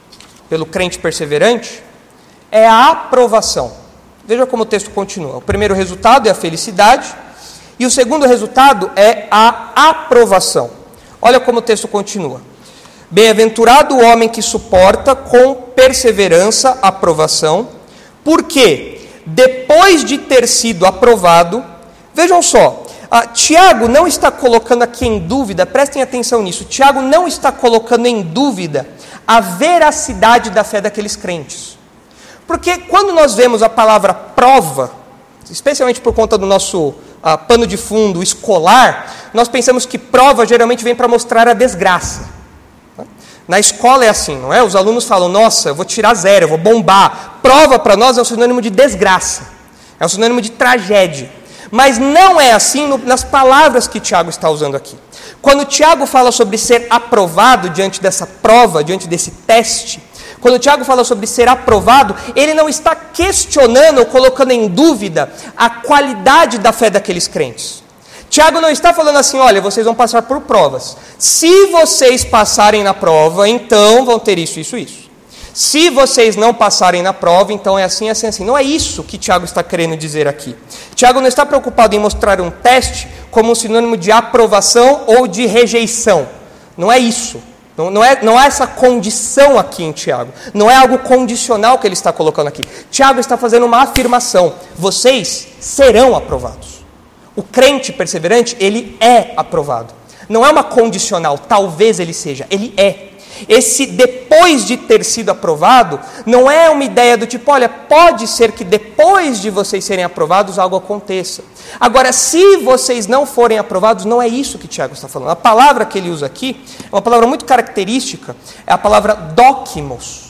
pelo crente perseverante é a aprovação. Veja como o texto continua. O primeiro resultado é a felicidade e o segundo resultado é a aprovação. Olha como o texto continua. Bem-aventurado o homem que suporta com perseverança a aprovação, porque depois de ter sido aprovado, vejam só, Tiago não está colocando aqui em dúvida, prestem atenção nisso, Tiago não está colocando em dúvida a veracidade da fé daqueles crentes. Porque quando nós vemos a palavra prova, especialmente por conta do nosso pano de fundo escolar, nós pensamos que prova geralmente vem para mostrar a desgraça. Na escola é assim, não é? Os alunos falam, nossa, eu vou tirar 0, eu vou bombar. Prova para nós é um sinônimo de desgraça, é um sinônimo de tragédia. Mas não é assim nas palavras que Tiago está usando aqui. Quando Tiago fala sobre ser aprovado diante dessa prova, diante desse teste, quando Tiago fala sobre ser aprovado, ele não está questionando ou colocando em dúvida a qualidade da fé daqueles crentes. Tiago não está falando assim, olha, vocês vão passar por provas. Se vocês passarem na prova, então vão ter isso, isso, isso. Se vocês não passarem na prova, então é assim, assim, assim. Não é isso que Tiago está querendo dizer aqui. Tiago não está preocupado em mostrar um teste como um sinônimo de aprovação ou de rejeição. Não é isso. Não há essa condição aqui em Tiago. Não é algo condicional que ele está colocando aqui. Tiago está fazendo uma afirmação. Vocês serão aprovados. O crente perseverante, ele é aprovado. Não é uma condicional, talvez ele seja, ele é. Esse depois de ter sido aprovado, não é uma ideia do tipo, olha, pode ser que depois de vocês serem aprovados algo aconteça. Agora, se vocês não forem aprovados, não é isso que Tiago está falando. A palavra que ele usa aqui é uma palavra muito característica, é a palavra dokimos.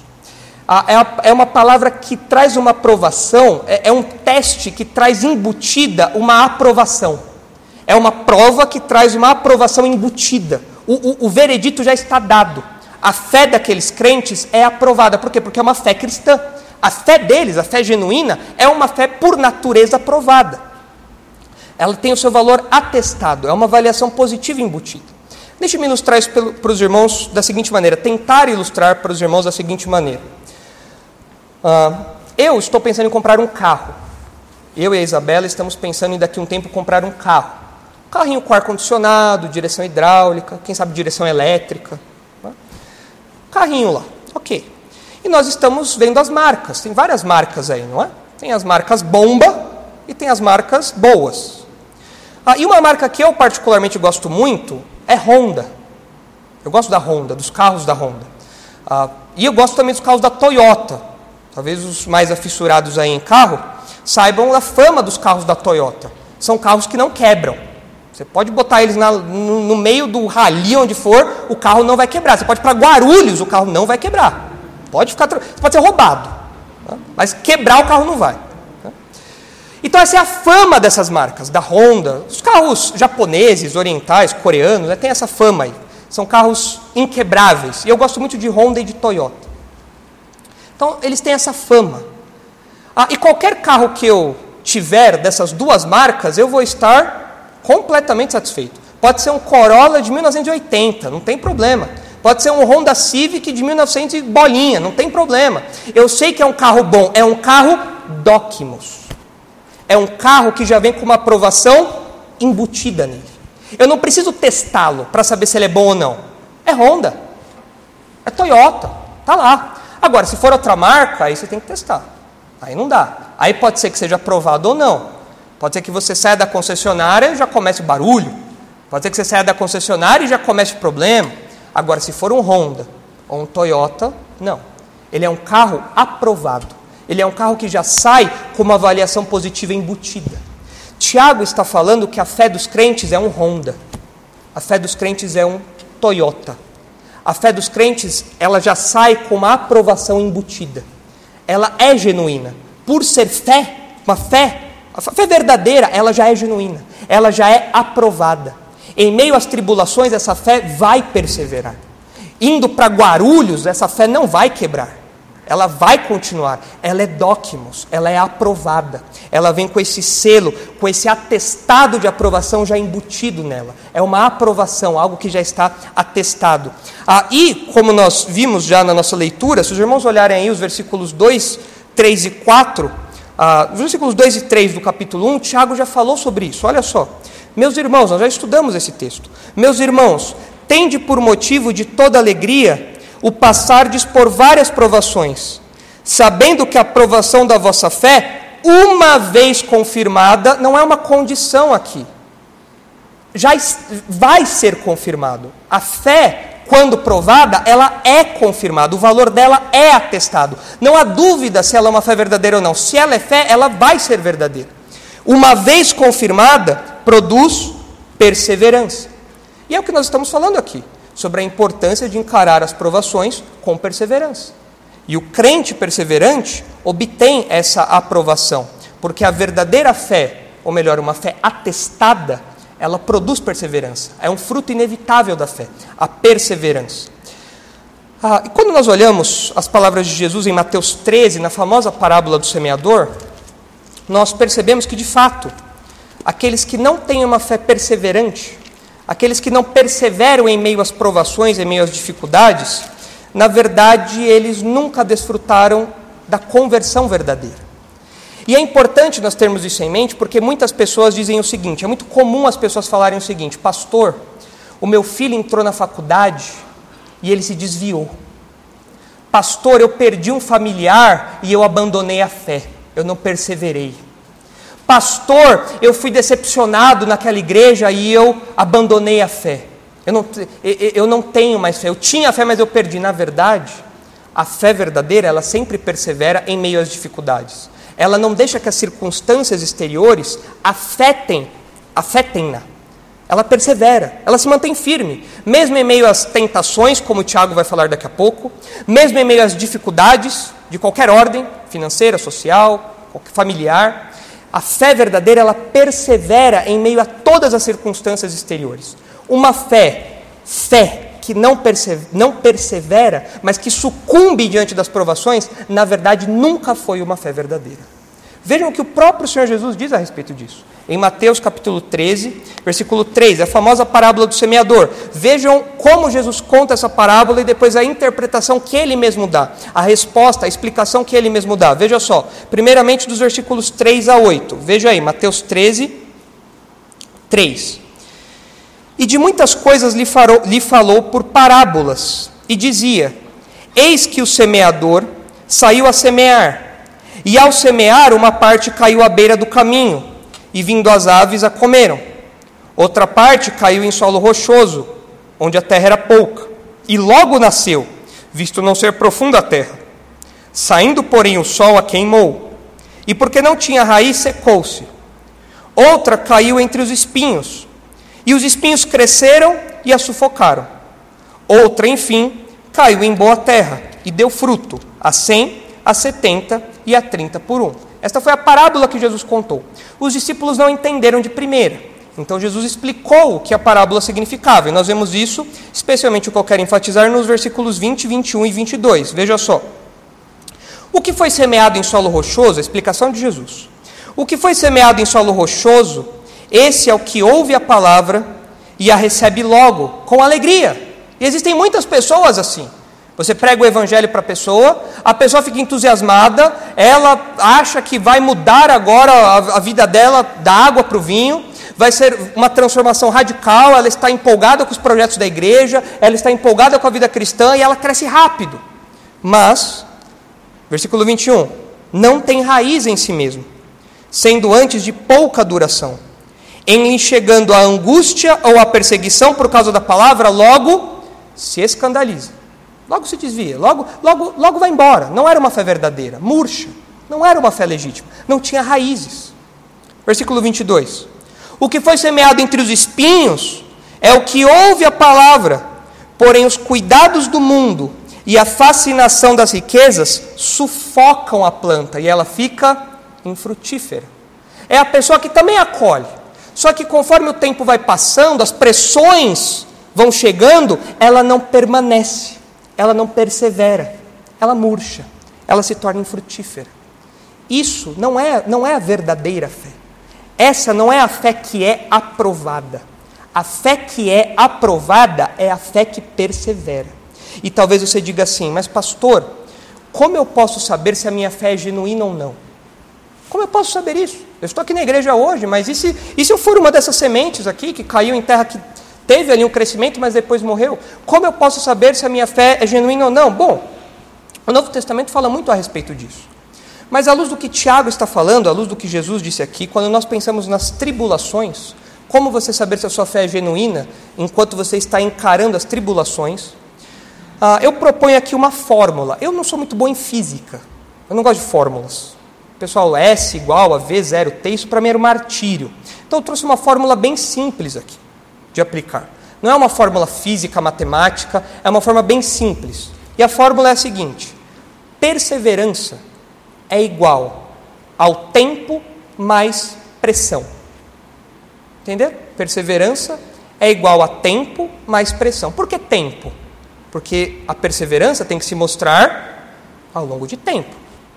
É uma palavra que traz uma aprovação, é um teste que traz embutida uma aprovação. É uma prova que traz uma aprovação embutida. O veredito já está dado. A fé daqueles crentes é aprovada. Por quê? Porque é uma fé cristã. A fé deles, a fé genuína, é uma fé por natureza aprovada. Ela tem o seu valor atestado, é uma avaliação positiva embutida. Deixe-me ilustrar isso para os irmãos da seguinte maneira, tentar ilustrar para os irmãos da seguinte maneira. Eu estou pensando em comprar um carro. Eu e a Isabela estamos pensando em daqui a um tempo comprar um carro. Carrinho com ar-condicionado, direção hidráulica, quem sabe direção elétrica. Né? Carrinho lá, ok. E nós estamos vendo as marcas, tem várias marcas aí, não é? Tem as marcas bomba e tem as marcas boas. E uma marca que eu particularmente gosto muito é Honda. Eu gosto da Honda, dos carros da Honda. E eu gosto também dos carros da Toyota. Talvez os mais afissurados aí em carro saibam da fama dos carros da Toyota. São carros que não quebram. Você pode botar eles no meio do rally, onde for, o carro não vai quebrar. Você pode ir para Guarulhos, o carro não vai quebrar. Pode ser roubado, tá? Mas quebrar o carro não vai. Tá? Então essa é a fama dessas marcas, da Honda. Os carros japoneses, orientais, coreanos, né, tem essa fama aí. São carros inquebráveis. E eu gosto muito de Honda e de Toyota. Então eles têm essa fama. E qualquer carro que eu tiver dessas duas marcas, eu vou estar completamente satisfeito. Pode ser um Corolla de 1980, não tem problema. Pode ser um Honda Civic de 1900 e bolinha, não tem problema. Eu sei que é um carro bom, é um carro Dokimos. É um carro que já vem com uma aprovação embutida nele. Eu não preciso testá-lo para saber se ele é bom ou não. É Honda, é Toyota, tá lá. Agora, se for outra marca, aí você tem que testar. Aí não dá. Aí pode ser que seja aprovado ou não. Pode ser que você saia da concessionária e já comece o barulho. Pode ser que você saia da concessionária e já comece o problema. Agora, se for um Honda ou um Toyota, não. Ele é um carro aprovado. Ele é um carro que já sai com uma avaliação positiva embutida. Tiago está falando que a fé dos crentes é um Honda. A fé dos crentes é um Toyota. A fé dos crentes, ela já sai com uma aprovação embutida. Ela é genuína. Por ser fé, a fé verdadeira, ela já é genuína. Ela já é aprovada. Em meio às tribulações, essa fé vai perseverar. Indo para Guarulhos, essa fé não vai quebrar. ela vai continuar, ela é dóquimos, ela é aprovada, ela vem com esse selo, com esse atestado de aprovação já embutido nela, é uma aprovação, algo que já está atestado. E, como nós vimos já na nossa leitura, se os irmãos olharem aí os versículos 2, 3 e 4, os versículos 2 e 3 do capítulo 1, Tiago já falou sobre isso, olha só. Meus irmãos, nós já estudamos esse texto, meus irmãos, tende por motivo de toda alegria o passardes por várias provações, sabendo que a provação da vossa fé, uma vez confirmada, não é uma condição aqui, já vai ser confirmado. A fé, quando provada, ela é confirmada, o valor dela é atestado. Não há dúvida se ela é uma fé verdadeira ou não. Se ela é fé, ela vai ser verdadeira. Uma vez confirmada, produz perseverança. E é o que nós estamos falando aqui, sobre a importância de encarar as provações com perseverança. E o crente perseverante obtém essa aprovação, porque a verdadeira fé, ou melhor, uma fé atestada, ela produz perseverança. É um fruto inevitável da fé, a perseverança. E quando nós olhamos as palavras de Jesus em Mateus 13, na famosa parábola do semeador, nós percebemos que, de fato, aqueles que não têm uma fé perseverante, aqueles que não perseveram em meio às provações, em meio às dificuldades, na verdade, eles nunca desfrutaram da conversão verdadeira. E é importante nós termos isso em mente, porque muitas pessoas dizem o seguinte, é muito comum as pessoas falarem o seguinte: pastor, o meu filho entrou na faculdade e ele se desviou. Pastor, eu perdi um familiar e eu abandonei a fé, eu não perseverei. Pastor, eu fui decepcionado naquela igreja e eu abandonei a fé. Eu não tenho mais fé. Eu tinha fé, mas eu perdi. Na verdade, a fé verdadeira, ela sempre persevera em meio às dificuldades. Ela não deixa que as circunstâncias exteriores afetem-na. Ela persevera, ela se mantém firme. Mesmo em meio às tentações, como o Tiago vai falar daqui a pouco, mesmo em meio às dificuldades de qualquer ordem, financeira, social, familiar, a fé verdadeira, ela persevera em meio a todas as circunstâncias exteriores. Uma fé que não persevera, mas que sucumbe diante das provações, na verdade, nunca foi uma fé verdadeira. Vejam o que o próprio Senhor Jesus diz a respeito disso. Em Mateus capítulo 13, versículo 3, a famosa parábola do semeador. Vejam como Jesus conta essa parábola e depois a interpretação que ele mesmo dá, a resposta, a explicação que ele mesmo dá. Veja só, primeiramente dos versículos 3 a 8. Veja aí, Mateus 13, 3. E de muitas coisas lhe falou por parábolas, e dizia: eis que o semeador saiu a semear, e ao semear uma parte caiu à beira do caminho, e vindo as aves a comeram. Outra parte caiu em solo rochoso, onde a terra era pouca, e logo nasceu, visto não ser profunda a terra. Saindo, porém, o sol a queimou, e porque não tinha raiz, secou-se. Outra caiu entre os espinhos, e os espinhos cresceram e a sufocaram. Outra, enfim, caiu em boa terra, e deu fruto, a 100, a 70 e a 30 por 1. Esta foi a parábola que Jesus contou. Os discípulos não entenderam de primeira. Então Jesus explicou o que a parábola significava. E nós vemos isso, especialmente o que eu quero enfatizar, nos versículos 20, 21 e 22. Veja só. O que foi semeado em solo rochoso, a explicação de Jesus. O que foi semeado em solo rochoso, esse é o que ouve a palavra e a recebe logo, com alegria. E existem muitas pessoas assim. Você prega o evangelho para a pessoa fica entusiasmada, ela acha que vai mudar agora a vida dela da água para o vinho, vai ser uma transformação radical, ela está empolgada com os projetos da igreja, ela está empolgada com a vida cristã e ela cresce rápido. Mas, versículo 21, não tem raiz em si mesmo, sendo antes de pouca duração. Em chegando a angústia ou a perseguição por causa da palavra, logo se escandaliza. Logo se desvia, logo vai embora. Não era uma fé verdadeira, murcha. Não era uma fé legítima, não tinha raízes. Versículo 22. O que foi semeado entre os espinhos é o que ouve a palavra, porém os cuidados do mundo e a fascinação das riquezas sufocam a planta e ela fica infrutífera. É a pessoa que também acolhe, só que conforme o tempo vai passando, as pressões vão chegando, ela não permanece. Ela não persevera, ela murcha, ela se torna infrutífera. Isso não é a verdadeira fé. Essa não é a fé que é aprovada. A fé que é aprovada é a fé que persevera. E talvez você diga assim, mas pastor, como eu posso saber se a minha fé é genuína ou não? Como eu posso saber isso? Eu estou aqui na igreja hoje, mas e se eu for uma dessas sementes aqui, que caiu em terra que teve ali um crescimento, mas depois morreu? Como eu posso saber se a minha fé é genuína ou não? Bom, o Novo Testamento fala muito a respeito disso. Mas à luz do que Tiago está falando, à luz do que Jesus disse aqui, quando nós pensamos nas tribulações, como você saber se a sua fé é genuína enquanto você está encarando as tribulações? Eu proponho aqui uma fórmula. Eu não sou muito bom em física, eu não gosto de fórmulas. Pessoal, S igual a V, 0, T, isso para mim era um martírio. Então eu trouxe uma fórmula bem simples aqui, de aplicar. Não é uma fórmula física, matemática, é uma fórmula bem simples. E a fórmula é a seguinte: perseverança é igual ao tempo mais pressão. Entendeu? Perseverança é igual a tempo mais pressão. Por que tempo? Porque a perseverança tem que se mostrar ao longo de tempo.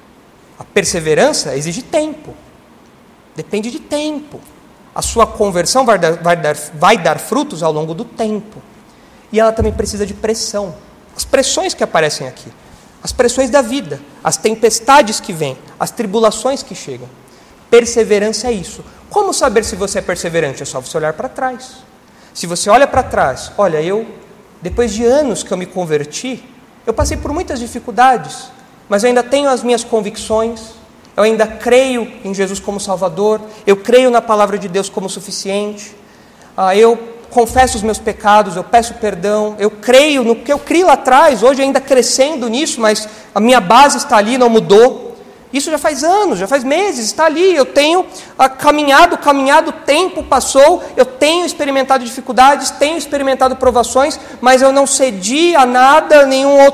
A perseverança exige tempo. Depende de tempo. A sua conversão vai dar frutos ao longo do tempo. E ela também precisa de pressão. As pressões que aparecem aqui. As pressões da vida. As tempestades que vêm. As tribulações que chegam. Perseverança é isso. Como saber se você é perseverante? É só você olhar para trás. Se você olha para trás, olha, depois de anos que eu me converti, eu passei por muitas dificuldades, mas eu ainda tenho as minhas convicções, eu ainda creio em Jesus como Salvador, eu creio na palavra de Deus como suficiente, eu confesso os meus pecados, eu peço perdão, eu creio no que eu criei lá atrás, hoje ainda crescendo nisso, mas a minha base está ali, não mudou. Isso já faz anos, já faz meses, está ali, eu tenho caminhado, o tempo passou, eu tenho experimentado dificuldades, tenho experimentado provações, mas eu não cedi a nada, nenhuma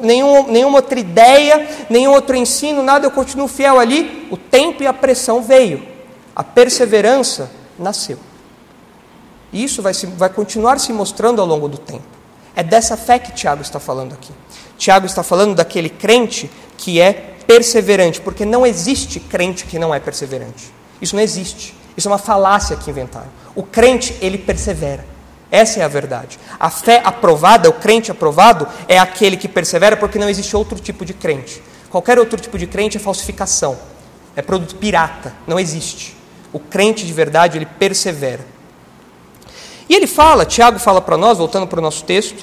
outra ideia, nenhum outro ensino, nada, eu continuo fiel ali. O tempo e a pressão veio, a perseverança nasceu. E isso vai continuar se mostrando ao longo do tempo. É dessa fé que Tiago está falando aqui. Tiago está falando daquele crente que é perseverante, porque não existe crente que não é perseverante. Isso não existe. Isso é uma falácia que inventaram. O crente, ele persevera. Essa é a verdade. A fé aprovada, o crente aprovado, é aquele que persevera, porque não existe outro tipo de crente. Qualquer outro tipo de crente é falsificação. É produto pirata. Não existe. O crente de verdade, ele persevera. E ele fala, Tiago fala para nós, voltando para o nosso texto,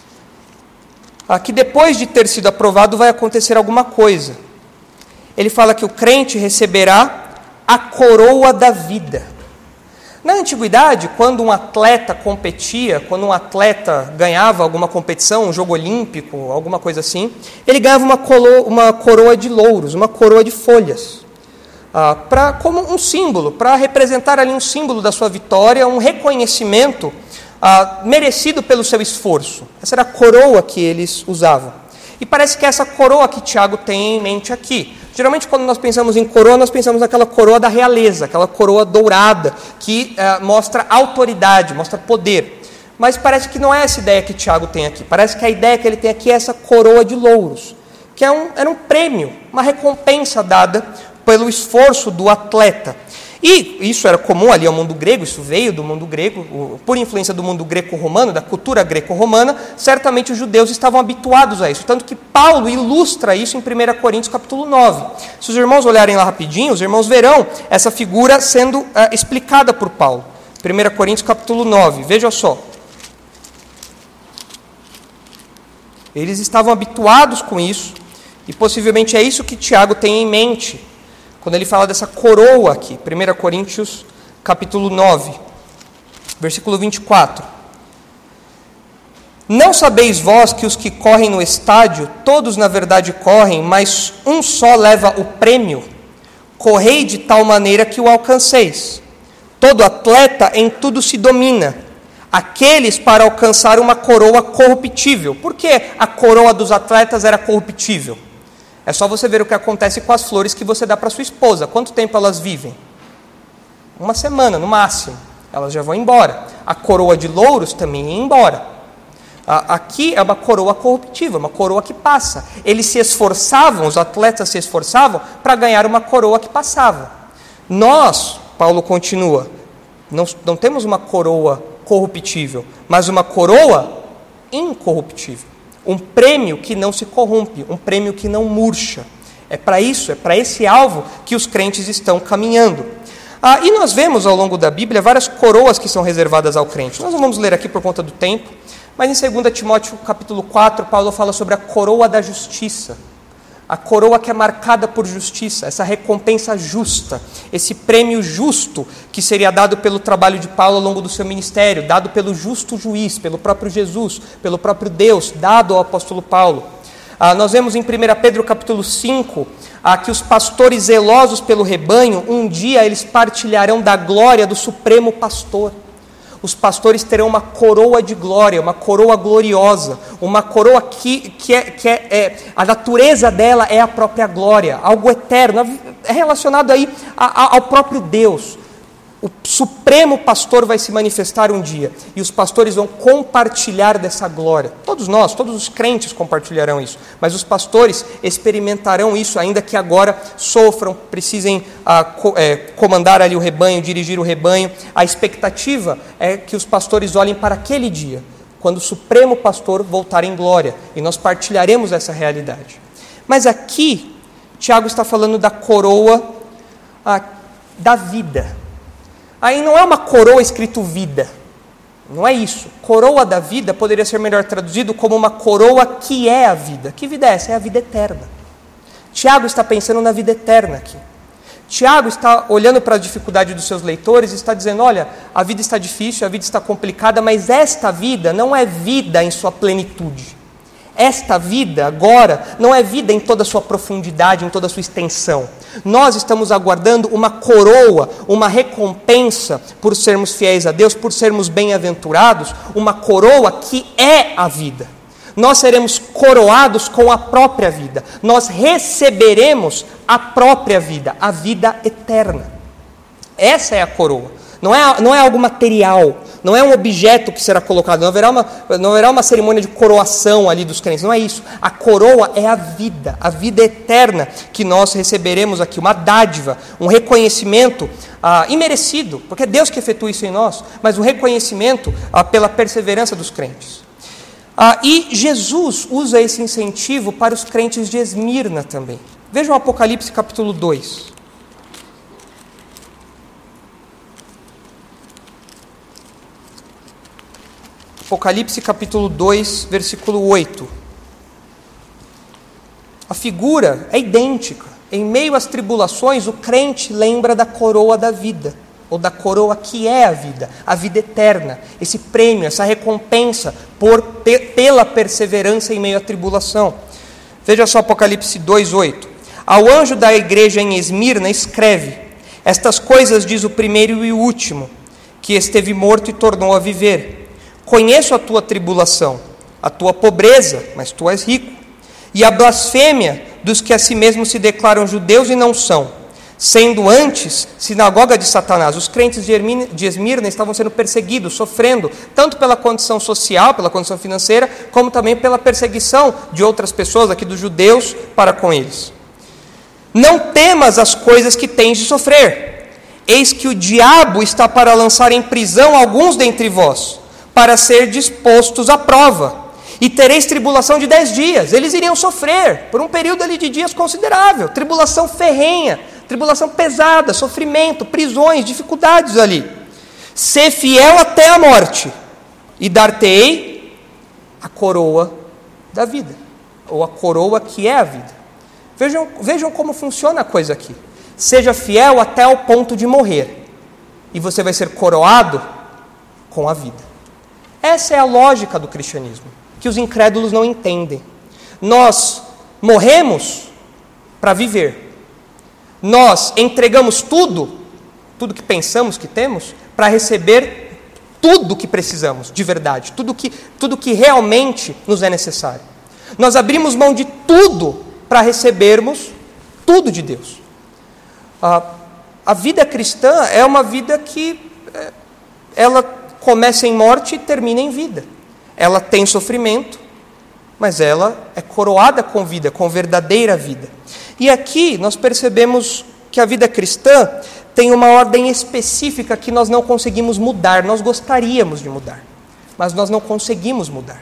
que depois de ter sido aprovado vai acontecer alguma coisa. Ele fala que o crente receberá a coroa da vida. Na antiguidade, quando um atleta competia, quando um atleta ganhava alguma competição, um jogo olímpico, alguma coisa assim, ele ganhava uma coroa de louros, uma coroa de folhas, como um símbolo, para representar ali um símbolo da sua vitória, um reconhecimento merecido pelo seu esforço. Essa era a coroa que eles usavam. E parece que é essa coroa que Tiago tem em mente aqui. Geralmente, quando nós pensamos em coroa, nós pensamos naquela coroa da realeza, aquela coroa dourada, que mostra autoridade, mostra poder. Mas parece que não é essa ideia que Tiago tem aqui. Parece que a ideia que ele tem aqui é essa coroa de louros, que era um prêmio, uma recompensa dada pelo esforço do atleta. E isso era comum ali ao mundo grego, isso veio do mundo grego, por influência do mundo greco-romano, da cultura greco-romana, certamente os judeus estavam habituados a isso. Tanto que Paulo ilustra isso em 1 Coríntios capítulo 9. Se os irmãos olharem lá rapidinho, os irmãos verão essa figura sendo explicada por Paulo. 1 Coríntios capítulo 9, veja só. Eles estavam habituados com isso, e possivelmente é isso que Tiago tem em mente quando ele fala dessa coroa aqui, 1 Coríntios capítulo 9, versículo 24. Não sabeis vós que os que correm no estádio, todos na verdade correm, mas um só leva o prêmio? Correi de tal maneira que o alcanceis. Todo atleta em tudo se domina, aqueles para alcançar uma coroa corruptível. Por que a coroa dos atletas era corruptível? É só você ver o que acontece com as flores que você dá para sua esposa. Quanto tempo elas vivem? Uma semana, no máximo. Elas já vão embora. A coroa de louros também ia embora. Aqui é uma coroa corruptível, uma coroa que passa. Eles se esforçavam, os atletas se esforçavam para ganhar uma coroa que passava. Nós, Paulo continua, não temos uma coroa corruptível, mas uma coroa incorruptível. Um prêmio que não se corrompe, um prêmio que não murcha. É para isso, é para esse alvo que os crentes estão caminhando. E nós vemos ao longo da Bíblia várias coroas que são reservadas ao crente. Nós não vamos ler aqui por conta do tempo, mas em 2 Timóteo capítulo 4, Paulo fala sobre a coroa da justiça. A coroa que é marcada por justiça, essa recompensa justa, esse prêmio justo que seria dado pelo trabalho de Paulo ao longo do seu ministério, dado pelo justo juiz, pelo próprio Jesus, pelo próprio Deus, dado ao apóstolo Paulo. Nós vemos em 1 Pedro capítulo 5, que os pastores zelosos pelo rebanho, um dia eles partilharão da glória do supremo pastor. Os pastores terão uma coroa de glória, uma coroa gloriosa, uma coroa que a natureza dela é a própria glória, algo eterno, é relacionado aí ao próprio Deus. O supremo pastor vai se manifestar um dia, e os pastores vão compartilhar dessa glória. Todos nós, todos os crentes compartilharão isso, mas os pastores experimentarão isso, ainda que agora sofram, precisem comandar ali o rebanho, dirigir o rebanho. A expectativa é que os pastores olhem para aquele dia, quando o supremo pastor voltar em glória, e nós partilharemos essa realidade. Mas aqui, Tiago está falando da coroa da vida. Aí não é uma coroa escrito vida, não é isso. Coroa da vida poderia ser melhor traduzido como uma coroa que é a vida. Que vida é essa? É a vida eterna. Tiago está pensando na vida eterna aqui. Tiago está olhando para a dificuldade dos seus leitores e está dizendo, olha, a vida está difícil, a vida está complicada, mas esta vida não é vida em sua plenitude. Esta vida agora não é vida em toda a sua profundidade, em toda a sua extensão. Nós estamos aguardando uma coroa, uma recompensa por sermos fiéis a Deus, por sermos bem-aventurados, uma coroa que é a vida. Nós seremos coroados com a própria vida. Nós receberemos a própria vida, a vida eterna. Essa é a coroa. Não é algo material, não é um objeto que será colocado, não haverá uma cerimônia de coroação ali dos crentes, não é isso. A coroa é a vida eterna que nós receberemos aqui, uma dádiva, um reconhecimento imerecido, porque é Deus que efetua isso em nós, mas um reconhecimento pela perseverança dos crentes. E Jesus usa esse incentivo para os crentes de Esmirna também. Vejam Apocalipse capítulo 2. Apocalipse capítulo 2, versículo 8. A figura é idêntica. Em meio às tribulações, o crente lembra da coroa da vida, ou da coroa que é a vida eterna, esse prêmio, essa recompensa pela perseverança em meio à tribulação. Veja só Apocalipse 2, 8. Ao anjo da igreja em Esmirna escreve, estas coisas diz o primeiro e o último, que esteve morto e tornou a viver. Conheço a tua tribulação, a tua pobreza, mas tu és rico, e a blasfêmia dos que a si mesmos se declaram judeus e não são, sendo antes sinagoga de Satanás. Os crentes de Esmirna estavam sendo perseguidos, sofrendo, tanto pela condição social, pela condição financeira, como também pela perseguição de outras pessoas, aqui dos judeus, para com eles. Não temas as coisas que tens de sofrer, eis que o diabo está para lançar em prisão alguns dentre vós, para ser dispostos à prova, e tereis tribulação de 10 dias. Eles iriam sofrer por um período ali de dias considerável, tribulação ferrenha, tribulação pesada, sofrimento, prisões, dificuldades ali. Sê fiel até a morte, e dar-te-ei a coroa da vida, ou a coroa que é a vida. Vejam como funciona a coisa aqui. Seja fiel até o ponto de morrer, e você vai ser coroado com a vida. Essa é a lógica do cristianismo, que os incrédulos não entendem. Nós morremos para viver. Nós entregamos tudo que pensamos que temos, para receber tudo que precisamos, de verdade, tudo que realmente nos é necessário. Nós abrimos mão de tudo para recebermos tudo de Deus. A vida cristã é uma vida que ela começa em morte e termina em vida. ela tem sofrimento, mas ela é coroada com vida, com verdadeira vida. E aqui nós percebemos que a vida cristã tem uma ordem específica que nós não conseguimos mudar. Nós gostaríamos de mudar, mas nós não conseguimos mudar.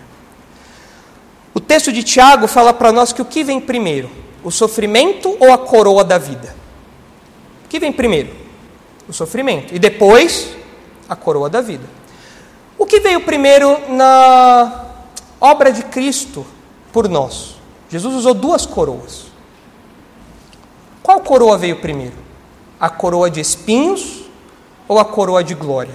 O texto de Tiago fala para nós que o que vem primeiro? O sofrimento ou a coroa da vida? O que vem primeiro? O sofrimento. E depois, a coroa da vida. O que veio primeiro na obra de Cristo por nós? Jesus usou 2 coroas. Qual coroa veio primeiro? A coroa de espinhos ou a coroa de glória?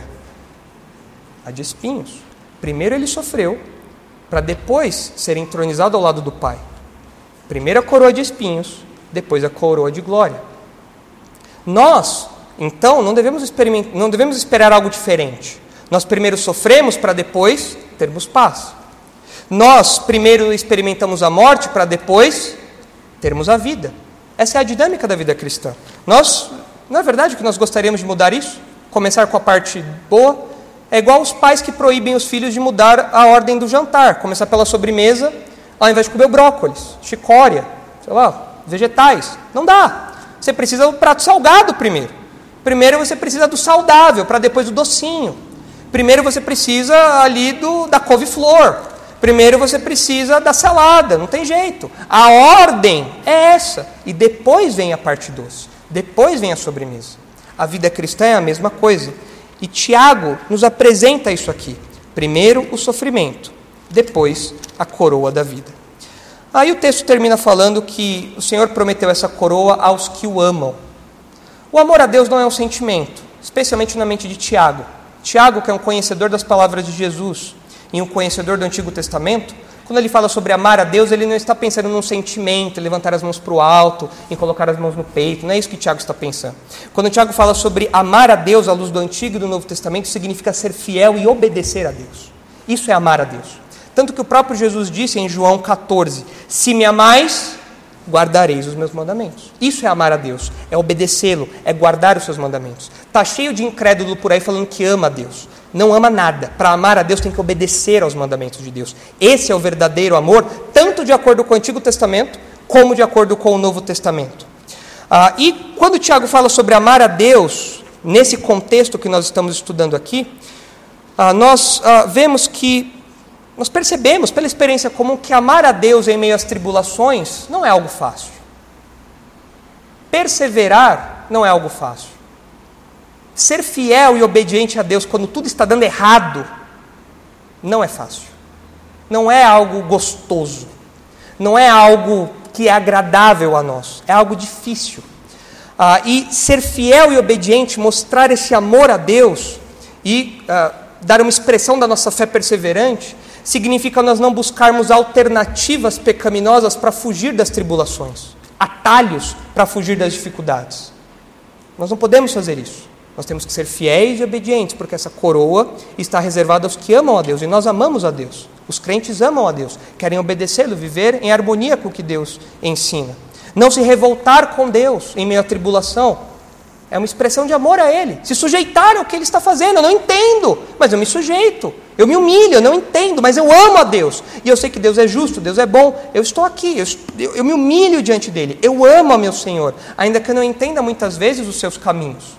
A de espinhos. Primeiro ele sofreu, para depois ser entronizado ao lado do Pai. Primeiro a coroa de espinhos, depois a coroa de glória. Nós, então, não devemos esperar algo diferente. Nós primeiro sofremos para depois termos paz. Nós primeiro experimentamos a morte para depois termos a vida. Essa é a dinâmica da vida cristã. Não é verdade que nós gostaríamos de mudar isso? Começar com a parte boa? É igual os pais que proíbem os filhos de mudar a ordem do jantar. Começar pela sobremesa, ao invés de comer brócolis, chicória, sei lá, vegetais. Não dá. Você precisa do prato salgado primeiro. Primeiro você precisa do saudável, para depois do docinho. Primeiro você precisa ali da couve-flor. Primeiro você precisa da salada, não tem jeito. A ordem é essa. E depois vem a parte doce. Depois vem a sobremesa. A vida cristã é a mesma coisa. E Tiago nos apresenta isso aqui. Primeiro o sofrimento, depois a coroa da vida. Aí o texto termina falando que o Senhor prometeu essa coroa aos que o amam. O amor a Deus não é um sentimento, especialmente na mente de Tiago. Tiago, que é um conhecedor das palavras de Jesus e um conhecedor do Antigo Testamento, quando ele fala sobre amar a Deus, ele não está pensando num sentimento, em levantar as mãos para o alto, em colocar as mãos no peito, não é isso que Tiago está pensando. Quando Tiago fala sobre amar a Deus à luz do Antigo e do Novo Testamento, significa ser fiel e obedecer a Deus. Isso é amar a Deus. Tanto que o próprio Jesus disse em João 14, se me amais, guardareis os meus mandamentos. Isso é amar a Deus, é obedecê-lo, é guardar os seus mandamentos. Está cheio de incrédulo por aí falando que ama a Deus. Não ama nada. Para amar a Deus tem que obedecer aos mandamentos de Deus. Esse é o verdadeiro amor, tanto de acordo com o Antigo Testamento, como de acordo com o Novo Testamento. E quando Tiago fala sobre amar a Deus, nesse contexto que nós estamos estudando aqui, nós percebemos pela experiência comum que amar a Deus em meio às tribulações não é algo fácil. Perseverar não é algo fácil. Ser fiel e obediente a Deus quando tudo está dando errado não é fácil. Não é algo gostoso. Não é algo que é agradável a nós. É algo difícil. E ser fiel e obediente, mostrar esse amor a Deus e dar uma expressão da nossa fé perseverante, significa nós não buscarmos alternativas pecaminosas para fugir das tribulações, atalhos para fugir das dificuldades. Nós não podemos fazer isso. Nós temos que ser fiéis e obedientes, porque essa coroa está reservada aos que amam a Deus, e nós amamos a Deus. Os crentes amam a Deus, querem obedecê-lo, viver em harmonia com o que Deus ensina. Não se revoltar com Deus em meio à tribulação é uma expressão de amor a Ele. Se sujeitar ao que Ele está fazendo. Eu não entendo, mas eu me sujeito. Eu me humilho, eu não entendo, mas eu amo a Deus. E eu sei que Deus é justo, Deus é bom. Eu estou aqui, eu me humilho diante dEle. Eu amo a meu Senhor, ainda que eu não entenda muitas vezes os seus caminhos.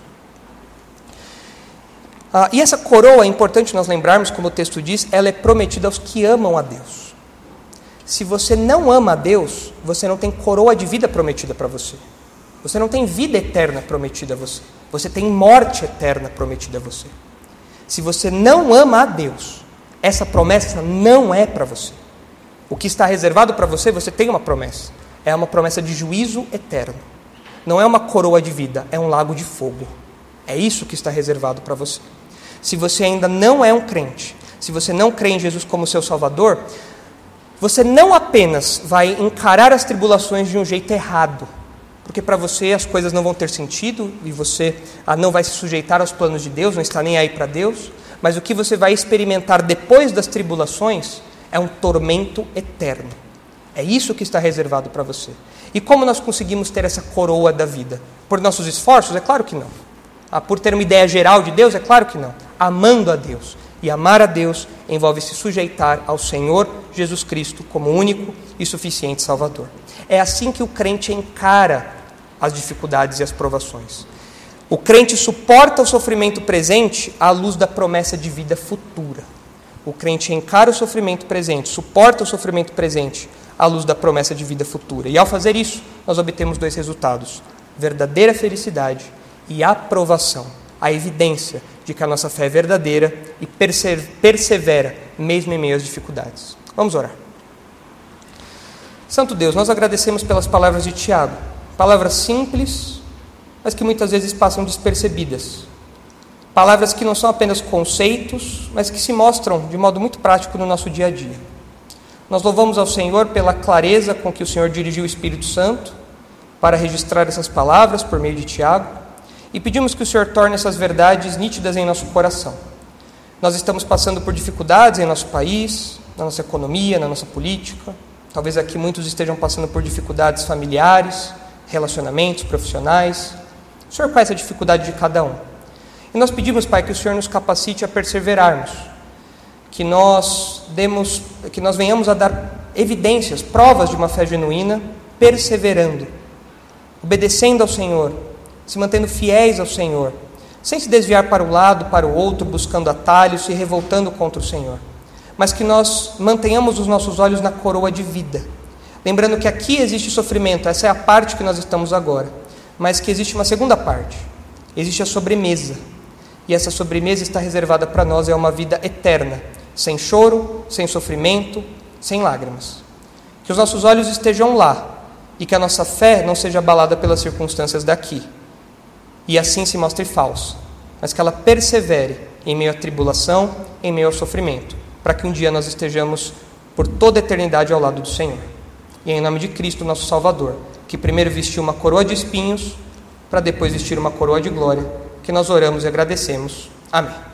E essa coroa, é importante nós lembrarmos, como o texto diz, ela é prometida aos que amam a Deus. Se você não ama a Deus, você não tem coroa de vida prometida para você. Você não tem vida eterna prometida a você. Você tem morte eterna prometida a você. Se você não ama a Deus, essa promessa não é para você. O que está reservado para você, você tem uma promessa. É uma promessa de juízo eterno. Não é uma coroa de vida, é um lago de fogo. É isso que está reservado para você. Se você ainda não é um crente, se você não crê em Jesus como seu Salvador, você não apenas vai encarar as tribulações de um jeito errado, porque para você as coisas não vão ter sentido e você não vai se sujeitar aos planos de Deus, não está nem aí para Deus, mas o que você vai experimentar depois das tribulações é um tormento eterno. É isso que está reservado para você. E como nós conseguimos ter essa coroa da vida? Por nossos esforços? É claro que não. Por ter uma ideia geral de Deus? É claro que não. Amando a Deus, E amar a Deus envolve se sujeitar ao Senhor Jesus Cristo como único e suficiente Salvador. É assim que o crente encara as dificuldades e as provações. O crente suporta o sofrimento presente à luz da promessa de vida futura. O crente encara o sofrimento presente, suporta o sofrimento presente à luz da promessa de vida futura. E ao fazer isso, nós obtemos 2 resultados: verdadeira felicidade e aprovação, a evidência de que a nossa fé é verdadeira e persevera mesmo em meio às dificuldades. Vamos orar. Santo Deus, nós agradecemos pelas palavras de Tiago, palavras simples, mas que muitas vezes passam despercebidas. Palavras que não são apenas conceitos, mas que se mostram de modo muito prático no nosso dia a dia. Nós louvamos ao Senhor pela clareza com que o Senhor dirigiu o Espírito Santo para registrar essas palavras por meio de Tiago, e pedimos que o Senhor torne essas verdades nítidas em nosso coração. Nós estamos passando por dificuldades em nosso país, na nossa economia, na nossa política. Talvez aqui muitos estejam passando por dificuldades familiares, relacionamentos profissionais. O Senhor conhece a dificuldade de cada um. E nós pedimos, Pai, que o Senhor nos capacite a perseverarmos, que nós venhamos a dar evidências, provas de uma fé genuína, perseverando, obedecendo ao Senhor, se mantendo fiéis ao Senhor, sem se desviar para um lado, para o outro, buscando atalhos, se revoltando contra o Senhor, mas que nós mantenhamos os nossos olhos na coroa de vida, lembrando que aqui existe sofrimento, essa é a parte que nós estamos agora, mas que existe uma segunda parte, existe a sobremesa, e essa sobremesa está reservada para nós, é uma vida eterna, sem choro, sem sofrimento, sem lágrimas. Que os nossos olhos estejam lá, e que a nossa fé não seja abalada pelas circunstâncias daqui, e assim se mostre falsa, mas que ela persevere em meio à tribulação, em meio ao sofrimento, para que um dia nós estejamos por toda a eternidade ao lado do Senhor. E em nome de Cristo, nosso Salvador, que primeiro vestiu uma coroa de espinhos, para depois vestir uma coroa de glória, que nós oramos e agradecemos. Amém.